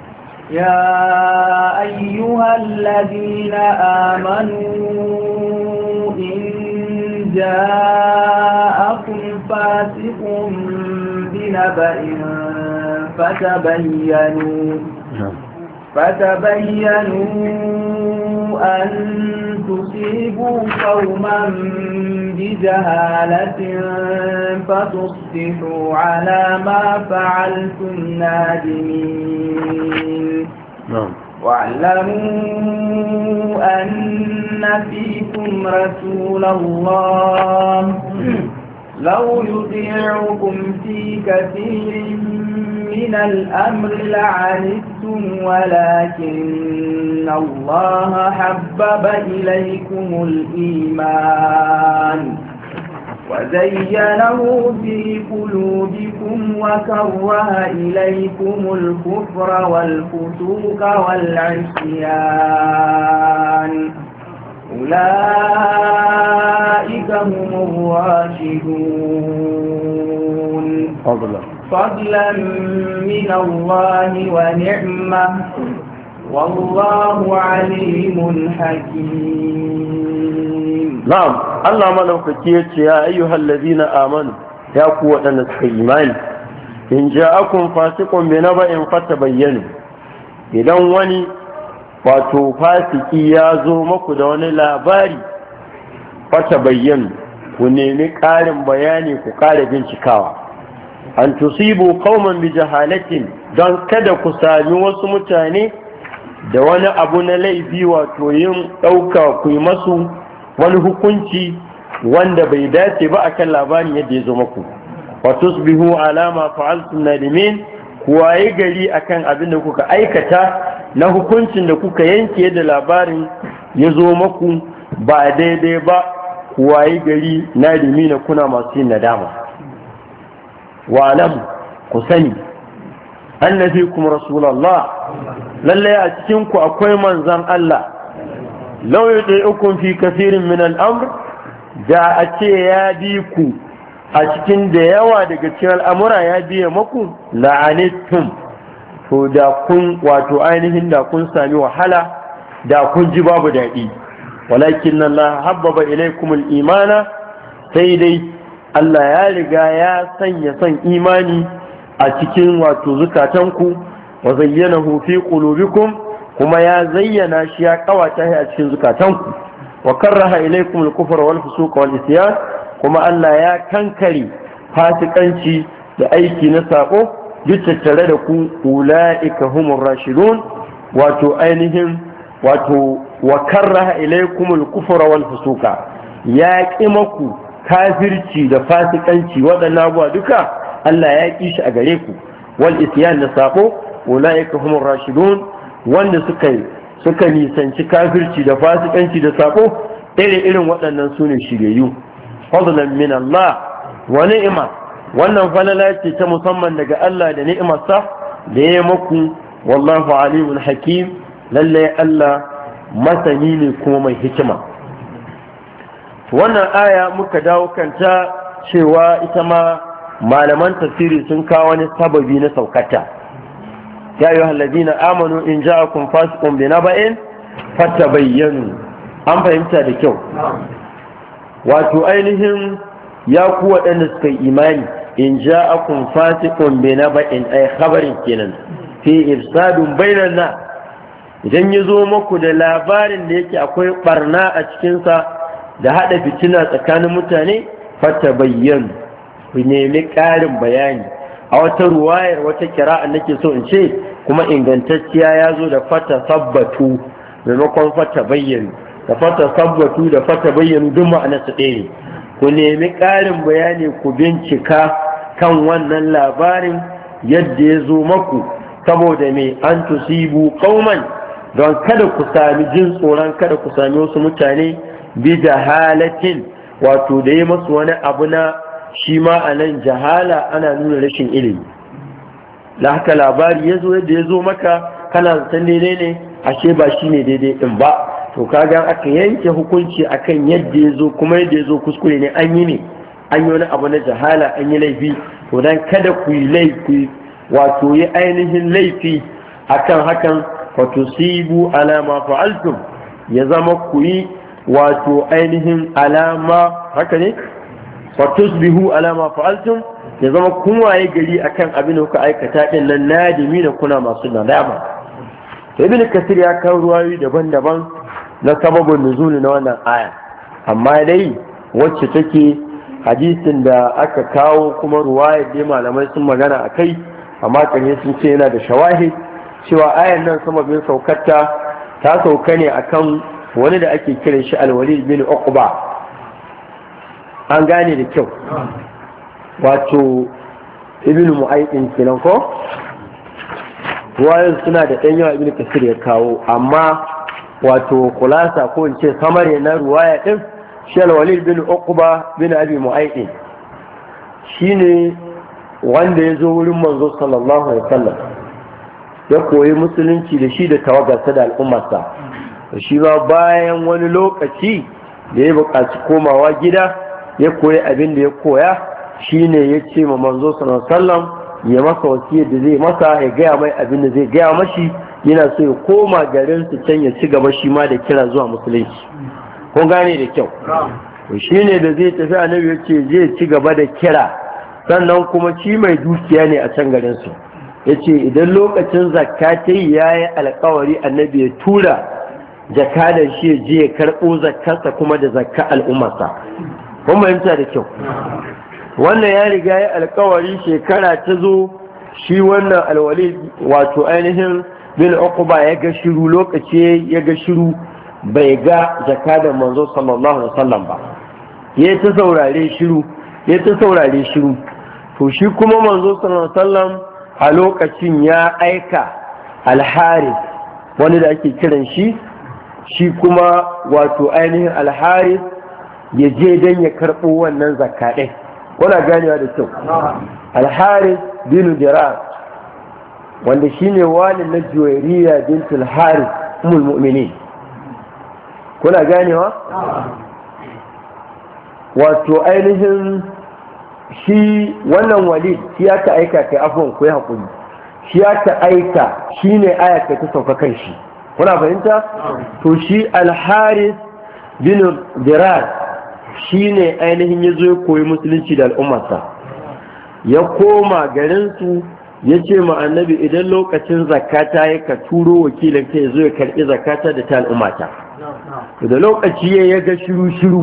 يا أيها الذين آمنوا إن جاءكم فاسق بنبأ فتبينوا أن تصيبوا قوما بجهالة فتصبحوا على ما فعلتم نادمين. واعلموا أن فيكم رسول الله لو يطيعكم في كثير من الأمر لعنتم ولكن الله حبب إليكم الإيمان وزينه في قلوبكم وكره إليكم الكفر والفسوق والعصيان أولئك هم الراشدون فضلا من الله ونعمة والله عليم حكيم.
نعم الله ملوكتي يا أيها الذين آمنوا يا قوة الإيمان إن جاءكم فاسق بنبأ فتبينوا إذا وني wato fasiki ya zo maku da wani labari fata bayyana ku nemi ƙarin bayani ku ƙara bincikawa, an tusibu qauman bi jahalatin, don kada ku sami wasu mutane da wani abu na laifi, wato yin ɗauka ku yi masu wani hukunci wanda bai dace ba akan labarin yadda ya zo maku. tusbihu ala ma fa'altum nadimin, kuwaye gari akan abin da kuka aikata na hukuncin da kuka yanke da labarin ya zo maku ba daidai ba, kuwaye gari nadimina kuna masu yin nadama. wa alam, ku sani annabikum rasulullah, lalle a cikin ku akwai manzon Allah, law yuti'ukum fi kathirin min al-amr, da a ce ya bi ku a cikin da yawa daga cikin al'amura ya biya maku la'anittum, to da kun wato ainihin da kun sami wahala, da kun ji babu daɗi. walakin Allah habbaba ilaikum al-imana, sai dai Allah ya riga ya sanya son imani a cikin wato zukatanku, wa zayyanahu fi qulubikum, kuma ya zayyana shi ya kawata shi a cikin zukatanku, wa karraha ilaikum al-kufra wal fusuqa wal isyan, kuma Allah ya kankare fasikanci da aiki na sako duk tattare da ku. Ula'ika humur rashidun, wato ainihin wato wa karraha ilaykumul kufra wal fusuqa, ya kimaku kafirci da fasikanci, waɗannan abuwa duka Allah ya ki shi a gare ku, wal isyan da sako. Ula'ika humur rashidun, wanda suka nisanci kafirci da fasikanci da sako, irin waɗannan sune shiryayyu. fadlan min Allah wa ni'ima, wannan falala ce ta musamman daga Allah da ni'imarsa da ya maku. wallahu alimun hakim, lalle Allah masani ne kuma mai hikima. wannan aya muka dawo kanta cewa ita ma malaman tafsiri sun kawo wani sababi na saukata. ya ayyuhal ladina amanu in ja'akum fasiqun binaba'in fatabayyanu, an fahimta da kyau. wato ainihin ya ku waɗanda suka yi imani, in ja'akum fasiqun binaba'in, ay khabarin kenan, fi ifsadun bainan nas, idan ya zo muku da labarin da yake akwai barna a cikinsa da haɗa fitina tsakanin mutane, fata bayyanu, ku nemi ƙarin bayani. a wata ruwayar wata kira'a nake so in ce kuma ingantacciya ya zo da fata sabbatu maimakon fata bayyanu, da fata sabbatu da fata bayyanu duk ma'ana su ɗaya ne. ku nemi ƙarin bayani, ku bincika kan wannan labarin yadda ya zo maku, saboda me an tusibu qauman, don kada ku sami jin tsoron, kada ku sami wasu mutane bi jahalatin, wato da yi masu wani abu na shi ma a nan jahala ana nuna rashin ilimi. da haka labari ya zo yadda ya zo maka kana zaton daidai ne, ashe ba shi ne daidai din ba, to kaga aka yanke hukunci akan yadda ya zo, kuma yadda ya zo kuskure ne, an yi wani abu na jahala, an yi laifi. to dan kada ku yi laifi, wato yi ainihin laifi akan hakan, fatusibu alama fa'altum, ya zama ku yi wato ainihin alama, haka ne, fatusbihu alama fa'altum, ya zama kun waye gari akan abin da kuka aikata din nan, nadimi da kuna masu nadama. Ibn Kathir ya kawo ruwayoyi daban-daban na sababin nuzuli na wannan aya, amma dai wacce take hadisin da aka kawo kuma ruwayar dai malamai sun magana a kai, amma kanye sun ce yana da shawahid cewa ayan nan sababin saukarta ta sauka ne akan wani da ake kiran shi Al-Walid bin Uqba. an gane da kyau, wato ibn Mu'aydin kenan ko, ruwayoyin suna da ɗan yawa ibn Kathir ya kawo, amma wato kulasa ko in ce samare na ruwaya din shi Al-Walid bin Uqba bin Abi Mu'aydin shine wanda ya zo wurin manzo sallallahu alaihi wasallam, ya koyi musulunci da shi da tawagarsa da al'ummarsa. shi ba bayan wani lokaci da ya buƙaci komawa gida, ya koyi abin da ya koya, shine ya ce ma manzo sallallahu alaihi wasallam ya masa wasiyar da zai masa, ya gaya mai abin da zai gaya mashi, yana so ya koma garin su can ya ci gaba shi ma da kira zuwa musulunci. kun gane da kyau, shine da zai tafi annabi ya ce zai ci gaba da kira, sannan kuma shi mai dukiya ne a can garin su. ya ce idan lokacin zakka ta yi ya yi alkawari annabi ya tura jakadan shi ya je ya karɓo zakkarsa kuma da zakka al'ummarsa. kun fahimta da kyau, wannan ya riga ya alkawari, shekara ta zo, shi wannan Al-Walid wato ainihin bin Uqba ya ga shiru, lokaci ya ga shiru, bai ga jakadan manzo sallallahu alaihi wasallam ba, ya ta saurare shiru, to shi kuma manzo sallallahu alaihi wasallam a lokacin ya aika al-Harith wani da ake kiran shi kuma wato ainihin al-Harith ya je dan ya karɓo wannan zakka ɗin. Kuna ganewa da kyau. Al-Harith bin Dirar wanda shine walin na Juwairiya bintul Harith ummul mu'minin. Kuna ganewa? Wato ainihin shi wannan Walid shi ya ta aika kai afwan ku yi hakuri. Shi ya ta aika shine aya kai ta sauka kan shi. Kuna fahimta? To shi Al-Harith bin Dirar shine ainihin yazo ya koyi musulunci da al'ummarsa. Ya koma garinsu ya ce ma annabi idan lokacin zakata ya ka turo wakilin ka ya zo ya karɓi zakata da ta al'ummata. Da lokaci ya ga shiru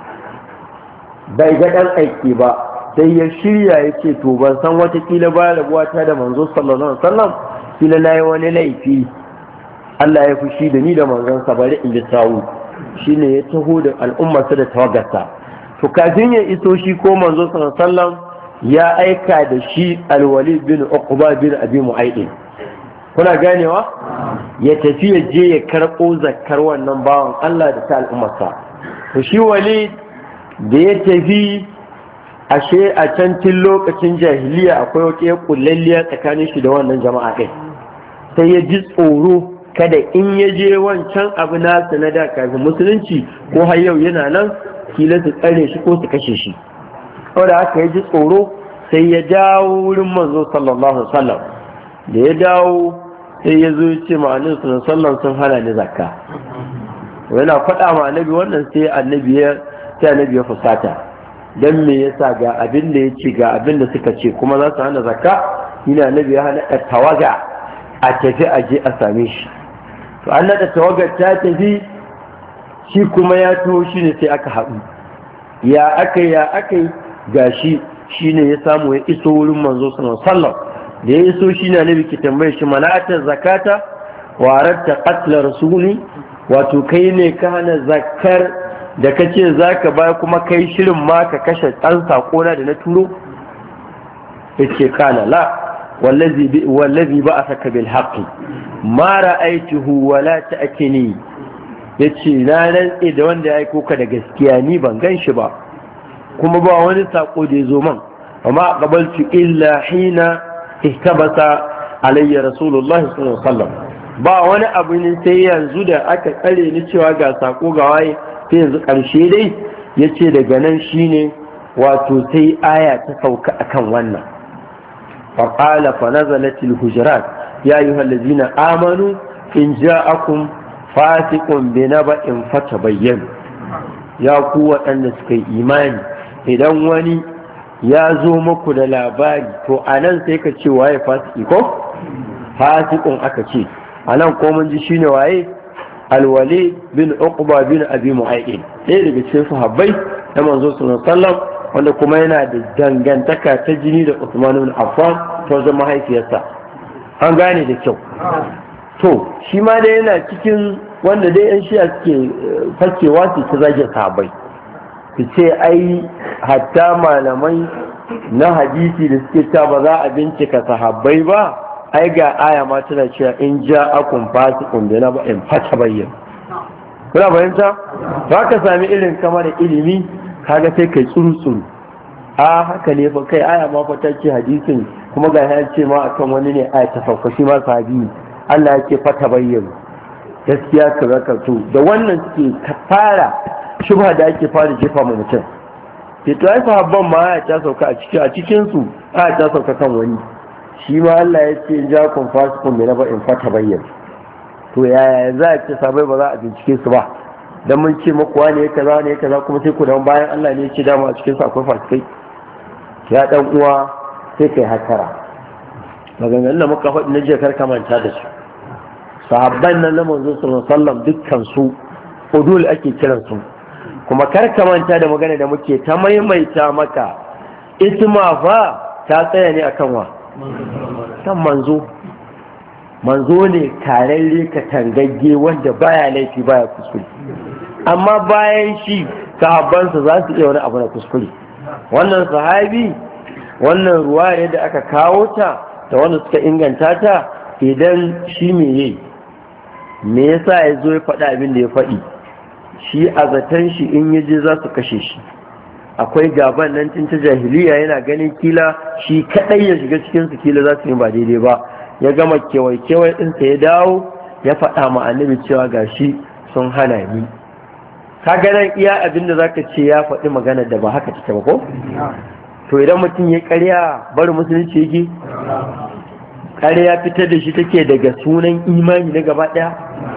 bai ga ɗan aiki ba sai ya shirya ya ce to ban san watakila ba rabuwata da manzo sallallahu alaihi wasallam kila na yi wani laifi Allah ya fushi da ni da manzonsa bari in ji sawu shine ya taho da al'ummarsa da tawagarsa. To kafin ya iso shi ko manzo sallallahu alaihi wasallam ya aika da shi al-Walid bin Uqba bin Abi Mu'ayd. Kuna ganewa? Ya tafi ya je ya karɓo zakkar wannan bawan Allah da ta al'ummarsa. To shi Walid da ya tafi ashe a can tun lokacin jahiliya akwai wata kullalliya tsakanin shi da wannan jama'a ɗin. Sai ya ji tsoro kada in ya je wancan abu nasa na da kafin musulunci ko har yau yana nan kila su tsare shi ko su kashe shi. Saboda haka ya ji tsoro sai ya dawo wurin manzo sallallahu alaihi wasallam. Da ya dawo sai ya zo ya ce ma annabi sallallahu alaihi wasallam sun hana ni zakka. Yana faɗa ma annabi wannan sai annabi ya fusata. Dan me yasa ga abin da yace ga abin da suka ce kuma za su hana zakka? Ina annabi ya hana tawaga a tafi a je a same shi. To an naɗa tawagar ta tafi shi kuma ya taho shi ne sai aka haɗu. Ya aka gashi shine ya samu ya iso wurin manzo sallallahu alaihi wasallam. Da ya iso shine annabi ke tambaye shi mana'ata zakata wa aratta qatl rasuli, wato kai ne ka hana zakar da kace zaka bayar kuma kai shirin ma ka kashe dan sako na da na turo? Yace kana la wallazi ba'athaka bil haqqi ma ra'aytuhu wa la ta'kini. Yace na rantsi da wanda ya aiko ka da gaskiya ni ban gan shi ba kuma ba wani sako da ya zo man, amma qabaltu illa hina ihtabasa alayya rasulullahi sallallahu alaihi wasallam. Ba wani abu ne sai yanzu da aka tsare ni cewa ga sako ga waye, sai yanzu karshe dai yace daga nan shine wato sai aya ta sauka akan wannan. fa qala fa nazalat al hujurat ya ayyuhal ladina amanu in ja'akum fasiqun bi naba'in fatabayyanu. Ya ku waɗanda suka yi imani, idan wani ya zo muku da labari, to a nan sai ka ce waye fasiki ko? Fasikun aka ce, a nan ko mun ji shine waye? Al-Walid bin Uqba bin Abi Mu'ayd, ɗaya daga cikin sahabbai na manzo sallallahu alaihi wasallam, wanda kuma yana da dangantaka ta jini da Uthman bin Affan ta wajen mahaifiyarsa. An gane da kyau. To, shi ma dai yana cikin wanda dai yan shi'a suke fakewa su ta zagin sahabbai. Su ce ai hatta malamai na hadisi da suke ta ba za a bincika sahabbai ba, ai ga aya ma tana cewa in ja akun fasikun da na ba in fata bayyana. Kuna fahimta? Ba ka sami irin kamar ilimi kaga sai kai tsuru-tsuru. A haka ne fa kai aya ma fata ce hadisin kuma ga ya ce ma akan wani ne aya ta sauka shi ma sahabi Allah yake fata bayyana. Gaskiya ka zaka to da wannan suke fara shubha da ake fara jefa ma mutum. Ke to ai sahabban ma ya ta sauka a cikin su ta sauka kan wani. Shi ma Allah ya ce ja kun fasikun bi naba'in fata bayyana. To yaya za a ce sabai ba za a bincike su ba? Dan mun ce maku wani ya kaza kuma sai ku dan bayan Allah ne ya ce dama a cikin su akwai fasikai. Ya dan uwa sai kai hatara. Maganganun da muka faɗi na jiya kar ka manta da su. Sahabban nan na manzo sallallahu alaihi wasallam dukkan su udul ake kiran su. Kuma kar ka manta da magana da muke ta maimaita maka, isma fa ta tsaya ne akan wa? Kan manzo ne kararre ka tangagge wanda baya laifi baya kuskure, amma bayan shi sahabbansa za su iya wani abu na kuskure. Wannan sahabi wannan ruwa da aka kawo ta da wanda suka inganta ta, idan shi me yasa ya zo ya faɗi abin da ya faɗi, shi a zaton shi in yaje za su kashe shi, akwai gaban nan tun ta jahiliya, yana ganin kila shi kaɗai ya shiga cikin su kila za su yi ba daidai ba, ya gama kewaye ɗinsa ya dawo ya faɗa ma annabi cewa gashi sun hana ni. Kaga nan iya abin da zaka ce ya faɗi magana da ba haka take ba ko? To idan mutum ya ƙarya bari musulunci yake? Ƙarya fitar da shi take daga sunan imani na gaba ɗaya?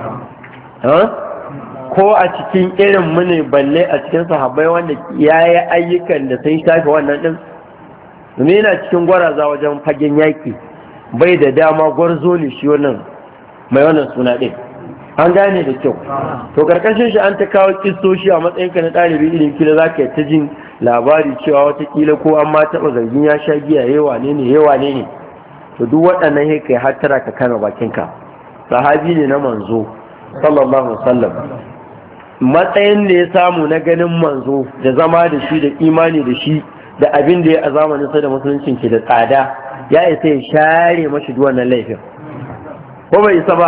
Ko a cikin irin mu ne balle a cikin sahabbai wanda ya yi ayyukan da sun shafe wannan ɗin? Domin yana cikin gwaraza wajen fagen yaƙi, bai da dama gwarzo ne shi wannan mai wannan suna ɗin. An gane da kyau. To karkashin shi an ta kawo kistoshi a matsayinka na ɗalibi irin kila za ka ta jin labari cewa watakila ko an ma taɓa zargin ya sha giya yawa ne. To duk waɗannan ya kai hattara ka kama bakinka. Sahabi ne na manzo sallallahu alaihi wasallam. Matsayin da ya samu na ganin manzo da zama da shi da imani da shi da abin da ya a zamanin sa da musuluncin ke da tsada ya isa ya share mashi duk wannan laifin. Ko bai isa ba?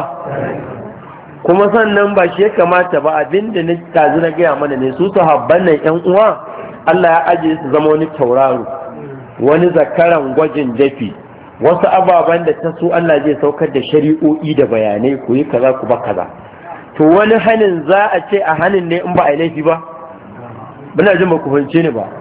Kuma sannan ba shi ya kamata ba, abinda na tazi na gaya mana ne, su sahabban nan yan uwa Allah ya ajiye su zama wani tauraro, wani zakaran gwajin dafi, wasu ababen da ta so Allah zai saukar da shari'o'i da bayanai, ku yi kaza ku ba kaza. To wani hanin za a ce a hanin ne in ba a yi laifi ba? Bana jin ba ku fahimce ni ba.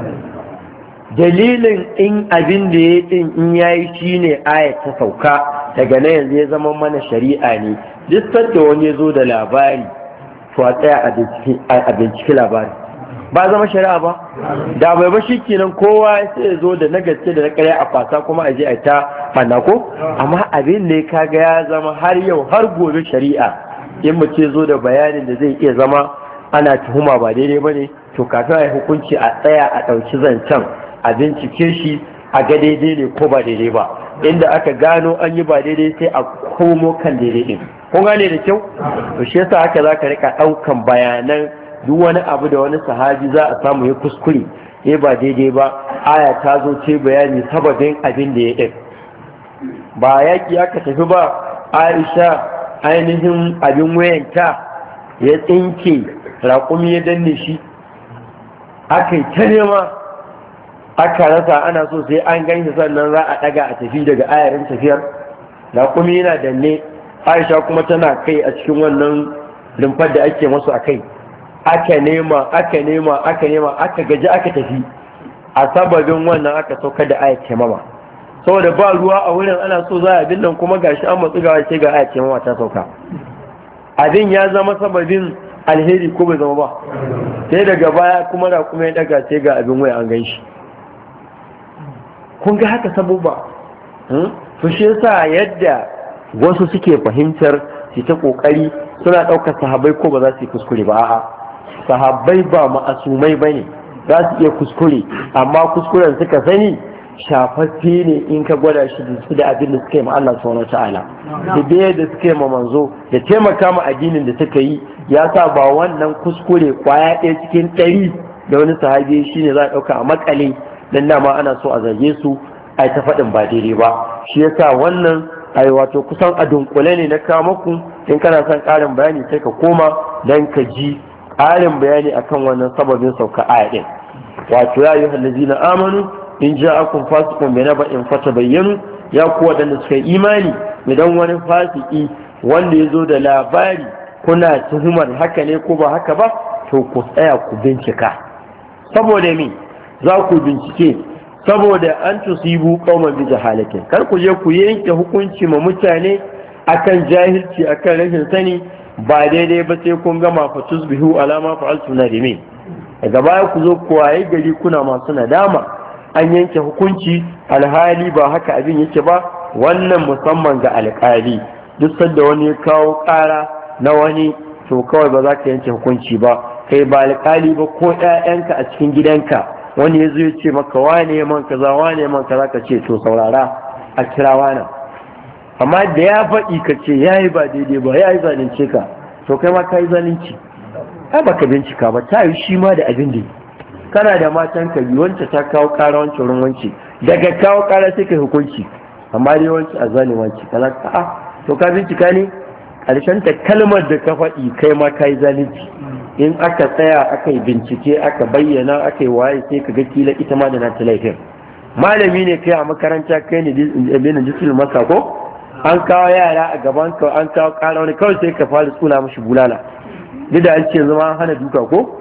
Dalilin in abin da ya din in yayi shine ayat ta sauka, daga nan yanzu ya zama mana shari'a ne. Duk sanda wani ya zo da labari to a tsaya a binciki labari, ba zama shari'a ba. Da bai ba shi kenan kowa sai ya zo da na gaske da na ƙarya a fasa kuma a je a ta fanna ko. Amma abin ne kaga ya zama har yau har gobe shari'a, in mace zo da bayanin da zai iya zama ana tuhuma ba daidai ba ne, to kafin a yi hukunci a tsaya a ɗauki zancen a bincike shi a ga daidai ne ko ba daidai ba. Inda aka gano an yi ba daidai sai a komo kan daidai din. Kun gane da kyau? To shi yasa haka zaka rika daukan bayanan duk wani abu da wani sahabi za a samu ya kuskure ba daidai ba, aya ta zo ce bayani sababin abin da ya din. Ba yaki aka tafi ba, Aisha ainihin abin wayanta ya tsinke, raƙumi ya danne shi, aka yi ta nema aka rasa, ana so sai an ganshi sannan za a daga a tafi daga ayarin tafiyar. Raƙumi yana danne, Aisha kuma tana kai a cikin wannan lumfar da ake masu a kai. Aka nema aka gaji aka tafi, a sababin wannan aka sauka da ayat taimama, saboda ba ruwa a wurin ana so za a bin nan kuma gashi an matsu gawa ce ga ayat taimama ta sauka. Abin ya zama sababin alheri ko bai zama ba? Sai daga baya kuma da kuma ya daga sai ga abin waya an gan shi. Kun ga haka sabubba? To shi yasa yadda wasu suke fahimtar su ta kokari suna ɗaukar sahabbai ko ba za su yi kuskure ba, a'a, sahabbai ba ma'asumai bane, za su iya kuskure, amma kuskuren suka sani shafaffe ne in ka gwada shi da abin da suka yi ma Allah subhanahu wataala, da suka yi ma manzo, da taimaka ma addinin da suka yi, ya sa ba wannan kuskure kwaya ɗaya cikin 100 da wani sahabi shine za a ɗauka a makale dan dama ana so a zage su ai ta faɗin ba daidai ba. Shi yasa wannan ai wato kusan a dunkule ne na kawo muku, in kana son ƙarin bayani sai ka koma dan ka ji ƙarin bayani akan wannan sababin sauka aya din. Wato ya ayyuhal ladzina amanu in ja'akum fasiqun bi naba'in fatabayyanu, ya ku wadanda suka yi imani, idan wani fasiki wanda ya zo da labari kuna tuhumar haka ne ko ba haka ba, to ku tsaya ku bincika. Saboda me za ku bincike? Saboda an tusibu qauman bi jahalatin, kar ku je ku yanke hukunci ma mutane akan jahilci, akan rashin sani, ba daidai ba sai kun gama fa tusbihu alama fa'altu nadimin. Daga baya ku zo ku waye gari kuna masu nadama, an yanke hukunci alhali ba haka abin yake ba. Wannan musamman ga alƙali, duk sanda wani ya kawo ƙara na wani, to kawai ba za ka yanke hukunci ba, kai ba alƙali ba, ko ƴaƴanka a cikin gidanka wani ya zo ya ce maka wane man kaza ka ce to saurara a kira wana, amma da ya faɗi ka ce yayi ba daidai ba, yayi zalunce ka, to kai ma ka yi zalunci. ai baka bincika ba, ta yi shi ma da abin da kana da matan ka biyu, wance ta kawo ƙara wancan wurin wance, daga kawo kara sai kai hukunci amma dai wanci azalimanci kaza a'a to ka bincika ne karshen ta kalmar da ka faɗi kai ma kai zalunci in aka tsaya aka yi bincike aka bayyana aka yi waye sai ka ga kila ita ma da na ta laifin malami ne kai a makaranta kai ne bin jisul masa ko an kawo yara a gaban ka an kawo kara wani kawai sai ka fara tsula mashi bulala duk da an ce zama an hana duka ko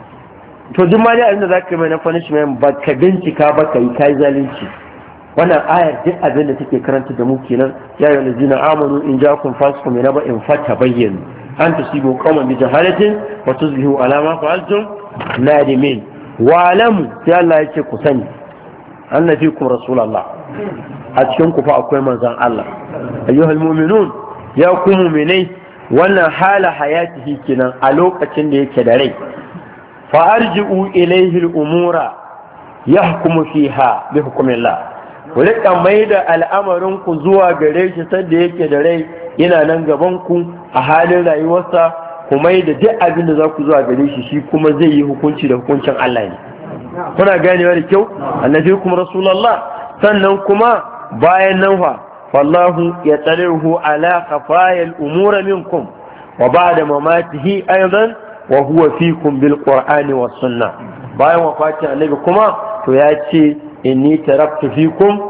to duk ma dai abin da za ka yi mai na punishment ba ka bincika ba ka yi kai zalunci wannan ayar duk abin da take karanta da mu kenan ya yi lazina amanu in ja kun fasu mai raba in fata bayyana an tusibu qauman bi jahalatin wa tusbihu ala ma fa'altum nadimin wa alamu sai Allah ya ce ku sani annabikum rasulullah a cikin ku fa akwai manzon Allah ayyuhal mu'minun ya ku mu'minai wannan hala hayatihi kenan a lokacin da yake da rai fa arji'u ilayhi al-umura yahkumu fiha bi hukmillah ku rika mai da al'amarin ku zuwa gare shi sanda yake da rai yana nan gaban ku a halin rayuwarsa ku mai da duk abin da za ku zuwa gare shi shi kuma zai yi hukunci da hukuncin Allah ne kuna ganewa da kyau annabi kuma rasulullah sannan kuma bayan nan fa wallahu yatalihu ala khafayal umura minkum wa ba'da mamatihi aidan wa huwa fikum bil qur'ani was sunnah bayan wafatin annabi kuma to ya ce inni taraktu fikum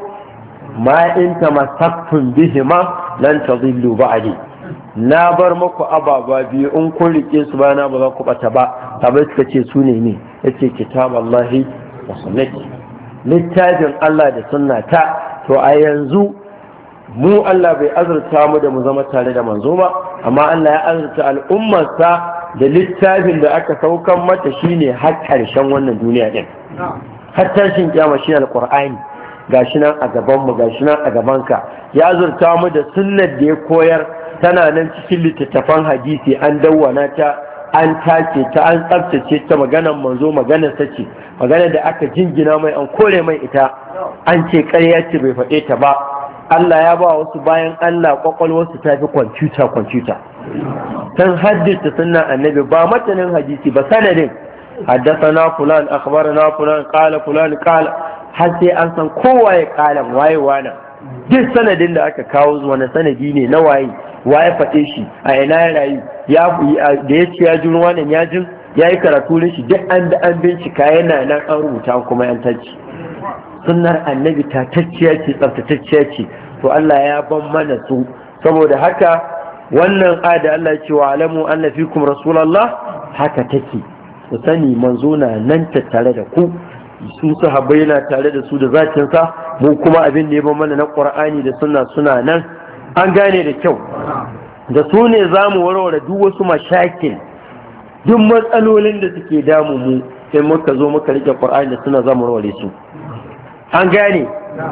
ma in tamassaktum bihima lan tadillu ba'di na bar muku ababa biyu in kun rike su bana ba za ku bata ba tabai suka ce su ne yace kitaballahi wa sunnati littafin Allah da sunnata to a yanzu mu Allah bai azurta mu da mu zama tare da manzo ba amma Allah ya azurta al'ummarsa da littafin da aka saukan mata shine har karshen wannan duniya din har tashin kiyama shi alqur'ani gashi nan a gaban mu gashi nan a gaban ka ya azurta mu da sunnar da ya koyar tana nan cikin littattafan hadisi an dawwana ta an tace ta an tsabtace ta maganar manzo maganar ta ce maganar da aka jingina mai an kore mai ita an ce ƙarya ce bai faɗe ta ba Allah ya ba wasu bayan Allah kwakwalwarsu ta fi kwamfuta san haddace sunnan annabi ba matanin hadisi ba sanadin haddasana fulan akhbarana fulan qala fulan qala har sai an san kowa ya kala waye wana duk sanadin da aka kawo zuwa na sanadi ne na waye faɗe shi a ina ya rayu da ya ce ya ji wannan ya jin ya yi karatu da shi duk an bincika yana nan an rubuta kuma yan tacci sunnar annabi tatacciya ce tsaftatacciya ce to Allah ya ban mana su saboda haka wannan da Allah ya ce wa alamu anna fikum rasulullah haka take ku sani manzo na nan tattare da ku su sahabbai na tare da su da zatin sa mu kuma abin da ya ban mana na Qur'ani da sunna suna nan an gane da kyau da su ne zamu warware duk wasu mashakil duk matsalolin da suke damu mu sai muka zo muka rike Qur'ani da sunna zamu warware su an gane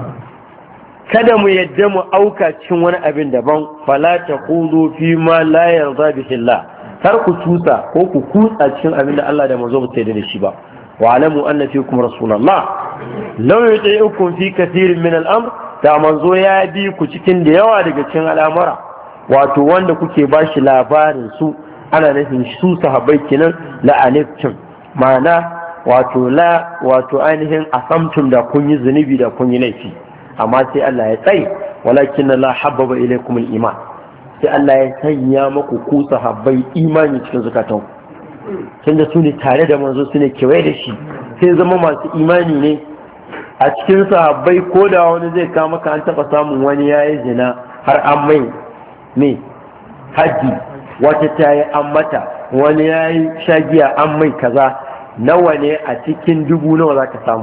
kada mu yadda mu auka cikin wani abin daban fala taqulu fi ma la yarda bihi Allah kar ku tusa ko ku kutsa cikin abin da Allah da manzo ba da shi ba wa alamu anna fikum rasulullah law yuti'ukum fi kathirin min al-amr da manzo ya bi ku cikin da yawa daga cikin al'amura wato wanda kuke bashi labarin su ana nufin su sahabbai kenan la aliftum ma'ana wato ainihin asamtum da kun yi zunubi da kun yi laifi amma sai Allah ya tsaye walakin la habbaba ilaykum al-iman sai Allah ya sanya maku ku sahabbai imani cikin zakatan tunda su ne tare da manzo su ne kewaye da shi sai zama masu imani ne a cikin sahabbai ko da wani zai kawo maka an taba samun wani yayi zina har an mai ne haji wata ta yi an mata wani yayi shagiya an mai kaza nawa ne a cikin 1000 nawa za ka samu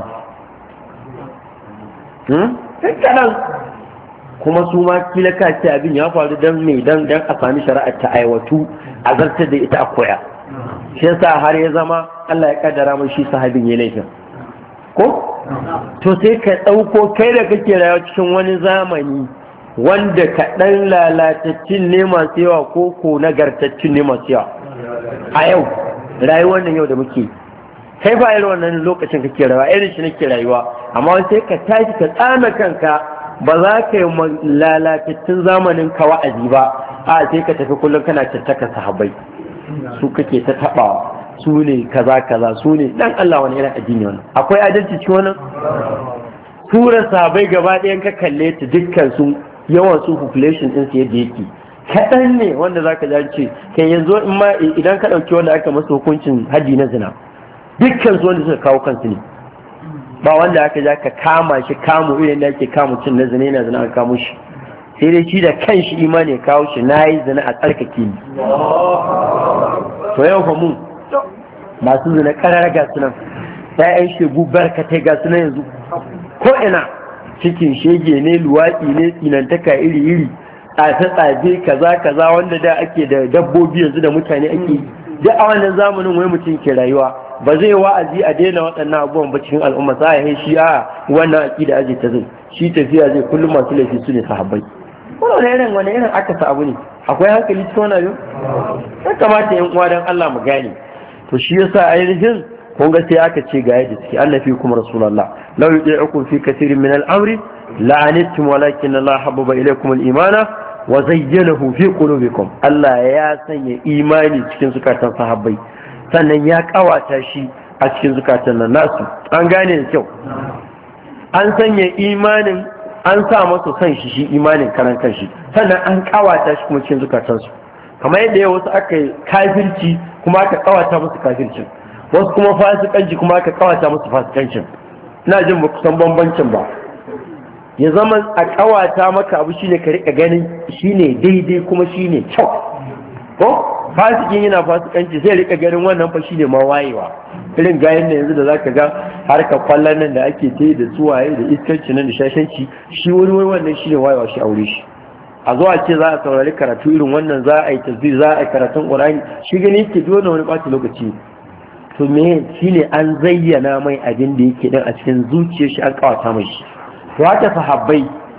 kanan kuma su ma kila ka ce abin ya faru don mai dan a sami shari'ar ta aiwatu a zartar da ita a koya shi yasa har ya zama Allah ya kaddara mai shi sahabin ya laifin ko to sai ka ɗauko kai da kake rayuwa cikin wani zamani wanda kaɗan lalatattun ne masu yawa ko nagartattun ne masu yawa a yau rayuwar nan yau da muke kai ba irin wannan lokacin kake rayuwa irin shi nake rayuwa amma sai ka tashi ka tsana kanka ba za ka yi lalatattun zamanin ka wa'azi ba a sai ka tafi kullum kana cattaka sahabbai su kake ta tabawa su ne kaza su ne dan Allah wani irin addini wannan akwai adalci cikin wannan tura sabai gaba ɗayan ka kalle ta dukkan su yawan su population din su yadda yake kaɗan ne wanda zaka ji ce kai yanzu in ma idan ka ɗauki wanda aka masa hukuncin haji na zina dukkan su wanda suka kawo kansu ne ba wanda aka ja ka kama shi kamu irin da ake kama cin na zina yana zina aka kamo shi sai dai shi da kanshi imani ya kawo shi na yi zina a tsarkake ni to yau fa mu masu zina karar ga sunan ƴaƴan shegu barkatai ga sunan yanzu ko ina cikin shege ne luwaɗi ne tsinantaka iri-iri tsafe kaza wanda da ake da dabbobi yanzu da mutane ake duk a wannan zamanin wai mutum ke rayuwa ba zai wa'azi a daina waɗannan abubuwan ba cikin al'umma sai ya shi a wannan aqida aje ta zai shi tafiya zai kullum masu laifi su ne sahabbai wani irin aka sa abu ne akwai hankali cikin wannan yau ya kamata yan uwa dan Allah mu gane to shi yasa ainihin kun ga sai aka ce ga yadda suke Allah fi kuma rasulullah law yu'ikum fi kathirin min al-amri la'anittum walakin Allah habbaba ilaykum al-imana wa zayyanahu fi qulubikum Allah ya sanya imani cikin zukatan sahabbai sannan ya kawata shi a cikin zukatan nan nasu an gane da kyau an sanya imanin an sa masa son shi imanin karan kanshi sannan an kawata shi kuma cikin zukatansu kamar yadda yau wasu aka yi kafirci kuma aka kawata musu kafircin wasu kuma fasikanci kuma aka kawata musu fasikancin ina jin ba kusan bambancin ba ya zama a kawata maka abu shine ka rika ganin shine daidai kuma shine kyau ko fasikin yana fasikanci sai rika ganin wannan fa shine ma wayewa irin gayen da yanzu da zaka ga harka kwallon nan da ake ta da suwaye da iskanci nan da shashanci shi wani wannan shine wayewa shi aure shi a zo a ce za a saurari karatu irin wannan za a yi tasbih za a yi karatun qur'ani shi gani yake dole wani ɓata lokaci to me shine an zayyana mai abin da yake din a cikin zuciyar shi an kawata mai shi to haka sahabbai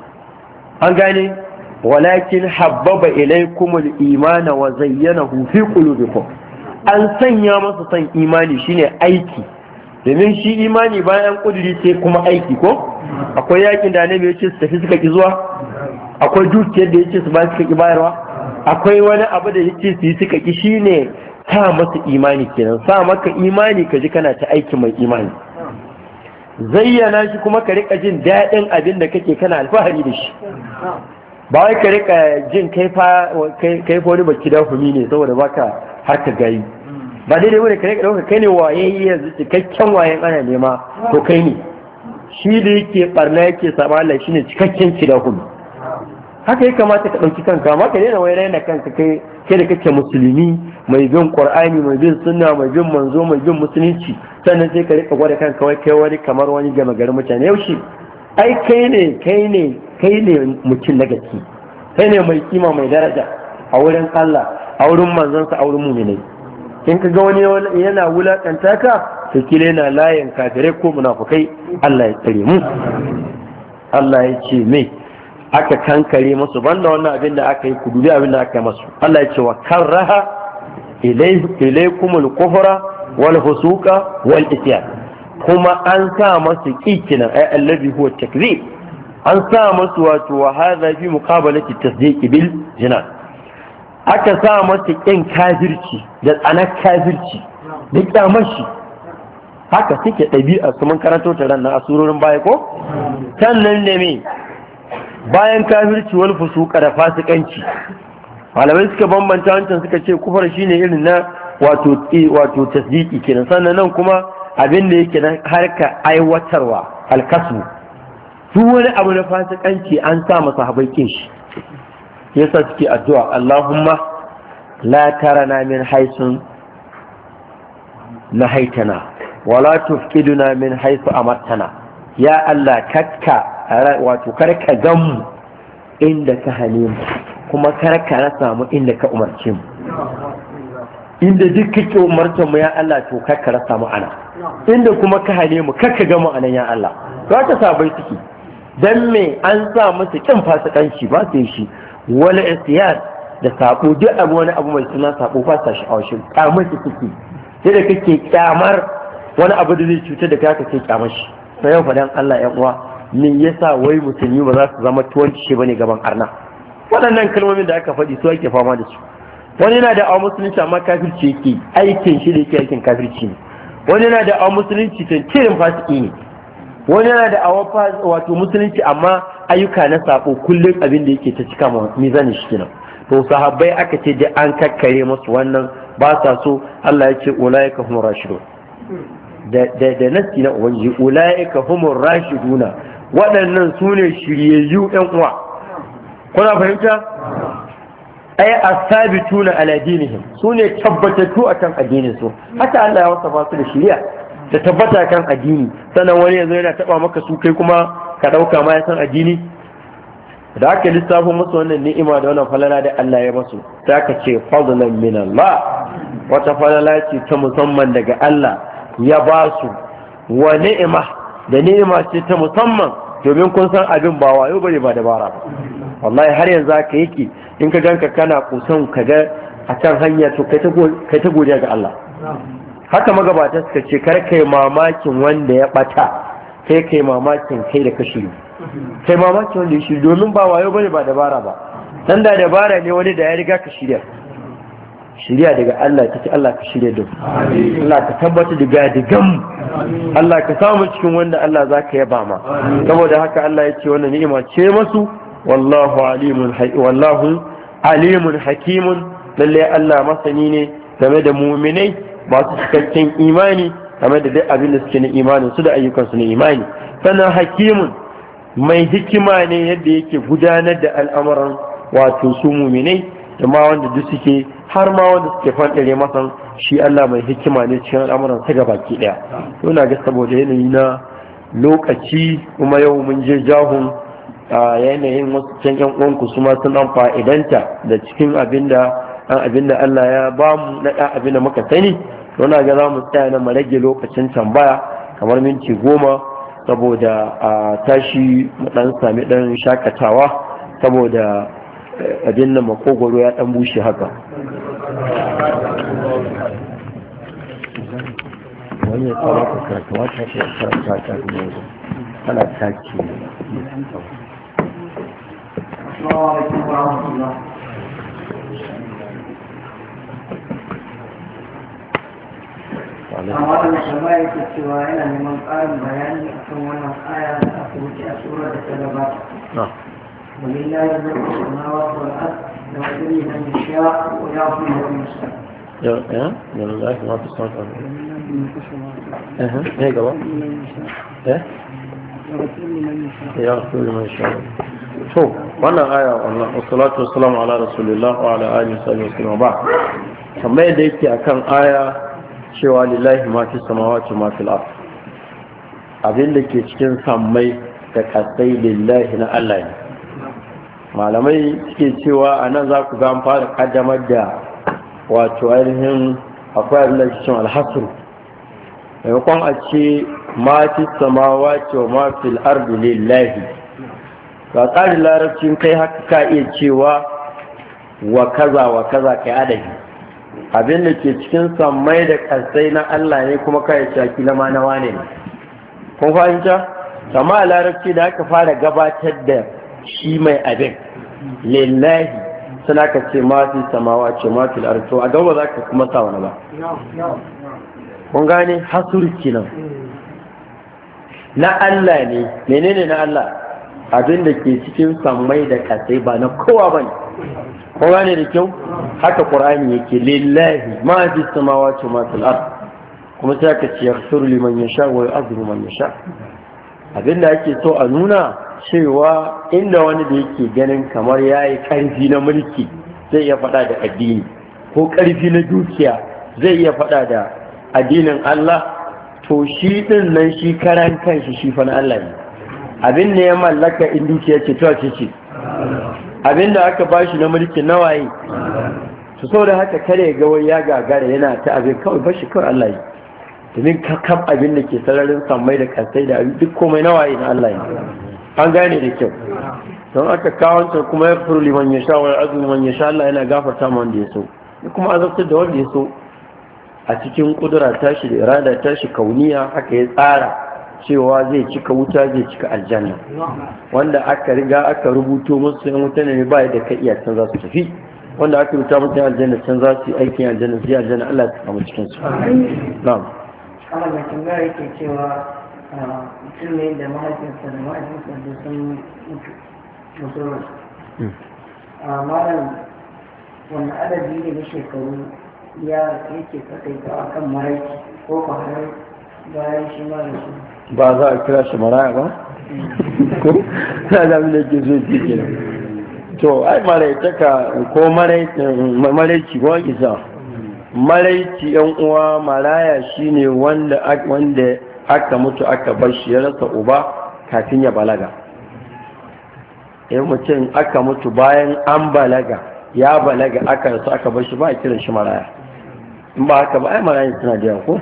an gane walakin habbaba ilaykumul imana wa zayyanahu fi qulubikum an sanya masa san imani shine aiki domin shi imani bayan kuduri sai kuma aiki ko akwai yakin da annabi yace su tafi suka ki zuwa akwai dukiyar da yace su ba suka ki bayarwa akwai wani abu da yace su yi suka ki shine sa masa imani kenan sa maka imani ka ji kana ta aiki mai imani zayyana shi kuma ka rika jin daɗin abin da kake kana alfahari da shi ba wai ka rika jin kai fa wani baki da humi ne saboda baka haka gari ba daidai wani ka rika dauka kai ne waye yanzu cikakken wayen ana nema to kai ne shi da yake barna yake sama Allah shine cikakken kida humi haka ya kamata ka dauki kanka amma ka daina wayar da kanka kai da kake musulmi mai bin qur'ani mai bin sunna mai bin manzo mai bin musulunci sannan sai ka rika gwada kanka wai kai wani kamar wani gama garin mutane yaushe ai kai ne mutum na gaske kai ne mai kima mai daraja a wurin Allah a wurin manzansa a wurin mu'minai kin ka ga wani yana wulakanta ka to kile yana layin kafirai ko munafukai Allah ya tsare mu Allah ya ce me aka kankare musu banda wannan abin da aka yi ku dubi abin da aka yi musu Allah ya ce wa karaha ilaykumul kufra wal fusuqa wal isyan kuma an sa masu kikinan ay allazi huwa takzib an sa masu wato wa hadha fi muqabalati tasdiq bil jinan aka sa masu kin kafirci da tsanar kafirci da kyamashi haka suke ɗabi'a su mun karanto ta ran na asurorin baya ko sannan ne me bayan kafirci wal fusuqa da fasikanci malamai suka bambanta wancan suka ce kufar shine irin na wato tasdiki kenan sannan nan kuma abin da yake na harka aiwatarwa alkasu su wani abu na fasikanci an sa masa habaikin shi yasa suke addu'a Allahumma la tarana min haisun na haitana wala tufkiduna min haisu amartana ya Allah karka ganmu inda ka hane mu kuma karka rasa mu inda ka umarce mu inda duk kake umartar mu ya Allah to karka rasa mu ana inda kuma ka hane mu karka ga mu anan ya Allah to ta sabai suke dan me an sa musu kin fasikanci ba su yi shi wala istiyad da sabo duk abu wani abu mai suna sabo ba sa shi a washin kamar su suke sai da kake kyamar wani abu da zai cutar da kai kake kyamar shi sai yau fadan Allah ya uwa me yasa wai musulmi ba za su zama tuwanci bane gaban arna waɗannan kalmomin da aka faɗi su ake fama da su wani yana da awon musulunci amma kafirci yake aikin shi da yake aikin kafirci ne wani yana da awon musulunci tantirin fasiki ne wani yana da awafa wato musulunci amma ayyuka na sako kullum abin da yake ta cika ma mizanin shi kenan. To sahabbai aka ce dai an kakkare musu wannan ba sa so. Allah ya ce ulaika humur rashidun da nasi na ubangiji ulaika humur rashiduna waɗannan su ne shiryayyu ɗan uwa. Kuna fahimta? Ai asabituna ala dinihim, su ne tabbatattu akan addinin su. Haka Allah ya wasafa su da shiriya da tabbata kan addini. Sannan wani yanzu yana taba maka su kai kuma ka dauka ma ya san addini. Da aka lissafo musu wannan ni'ima da wannan falala da Allah ya masu, sai aka ce fadlan min Allah, wata falala ce ta musamman daga Allah ya ba su, wa ni'ima da ni'ima ce ta musamman, domin kun san abin ba wayo bane ba dabara ba. Wallahi har yanzu aka yake in ka ganka kana kusan ka ga a kan hanya to kai ta godiya ga Allah. Haka magabata suka ce kar kai mamakin wanda ya bata, kai mamakin kai da ka shiru. Kai mamakin wanda ya shiru, domin ba wayo bane ba dabara ba. Dan da dabara ne wani da ya riga ka shirya daga Allah take. Allah ka shirya da Allah ka tabbata daga digam. Allah ka samu cikin wanda Allah zaka yaba ma. Saboda haka Allah ya ce wannan ni'ima ce masu, wallahu alimun hakimun, lalle Allah masani ne game da mu'minai masu cikakken imani, game da duk abin da suke na imanin su da ayyukan su na imani. Sannan hakimun mai hikima ne yadda yake gudanar da al'amuran wato su mu'minai da ma wanda duk suke, har ma wanda suke fadare masa, shi Allah mai hikima ne cikin al'amuran sa gabaki daya. Ina ga saboda yanayi na lokaci kuma yau mun je jahun a yanayin wasu can yan uwanku su ma sun an fa'idanta da cikin abinda Allah ya ba mu na abinda muka sani. To na ga za mu tsaya na mu rage lokacin tambaya kamar minti 10 saboda a tashi mu dan sami dan shakatawa saboda abin nan makogoro ya dan bushe haka. Wani ya tsara ka karatuwa ta ce ta ne ana taki.
amma da shama yake cewa yana neman ƙarin bayani akan wannan aya da aka wuce a surar da ta gabata. ولله ملك السماوات والأرض يغفر لمن يشاء ويغفر لمن يشاء.
لله ما في السماوات والأرض. هيك بقى. يغفر لمن يشاء. شوف wannan aya wannan wassalatu wassalamu ala rasulillah wa ala alihi wa ba kamar yadda yake akan aya cewa lillahi ma fi samawati ma fil ard, abin da ke cikin sammai da kasai lillahi na Allah ne. Malamai suke cewa anan za ku ga an fara kaddamar da wato ainihin akwai abin da ke cikin alhasru, maimakon a ce ma fi samawati wa ma fil ard lillahi. Ba tsarin larabcin kai haka ka iya cewa wa kaza kai adadi, abin da ke cikin sammai da kasai na Allah ne kuma kai shaki na ma na wane ne. Kun fahimta? Amma a larabci da aka fara gabatar da shi mai abin lillahi suna ka ce ma fi samawa ce ma fi arto a gaba za ka kuma sa wani ba. Kun gane hasurki nan na Allah ne. Menene na Allah? Abin da ke cikin sammai da kasai ba na kowa bane. Ko gane da kyau? Haka Qur'ani yake lillahi ma fi samawati ma fil ard, kuma sai ka ce yaghfiru liman yasha wa yu'adhibu man yasha. Abin da ake so a nuna cewa inda wani da yake ganin kamar yayi karfi na mulki zai iya faɗa da addini, ko karfi na dukiya zai iya faɗa da addinin Allah, to shi din nan shi karan kanshi shi fa na Allah ne. Abin da ya mallaka in dukiya ce to ce abin da aka bashi na mulki nawaye. to saboda haka kare ga wai ya gagara yana ta abin kawai bashi kawai Allah yi, domin kakab abin da ke sararin sammai da kasai da duk komai nawaye na Allah yi. An gane da kyau. Don aka kawo wancan kuma ya furu liman ya sha wa azumi man ya sha, Allah yana gafarta ma wanda ya so, kuma azabtar da wanda ya so a cikin kudura tashi da irada tashi kauniya. Haka ya tsara cewa zai cika wuta zai cika aljanna, wanda aka riga aka rubuto musu yan wuta ne ba da kai iya can za su tafi, wanda aka rubuta musu yan aljanna can za su yi aikin aljanna su yi aljanna. Allah ya samu cikin su. Na'am.
Allah mai tambaya yake cewa mutum ne da mahaifinsa da mahaifinsa da sun mutu malam wani adadi ne na shekaru ya yake takaita a kan maraici ko kwanar bayan shi mara su
ba za a kira shi maraya ba? ko na da abin da ke zo ce kenan to ai maraitaka ko maraici ko isa maraici yan uwa maraya shine wanda aka mutu aka bar shi ya rasa uba kafin ya balaga mutum aka mutu bayan an balaga ya balaga aka rasu aka bar shi ba a kiran shi maraya in ba haka ba ai marayin suna da yawa ko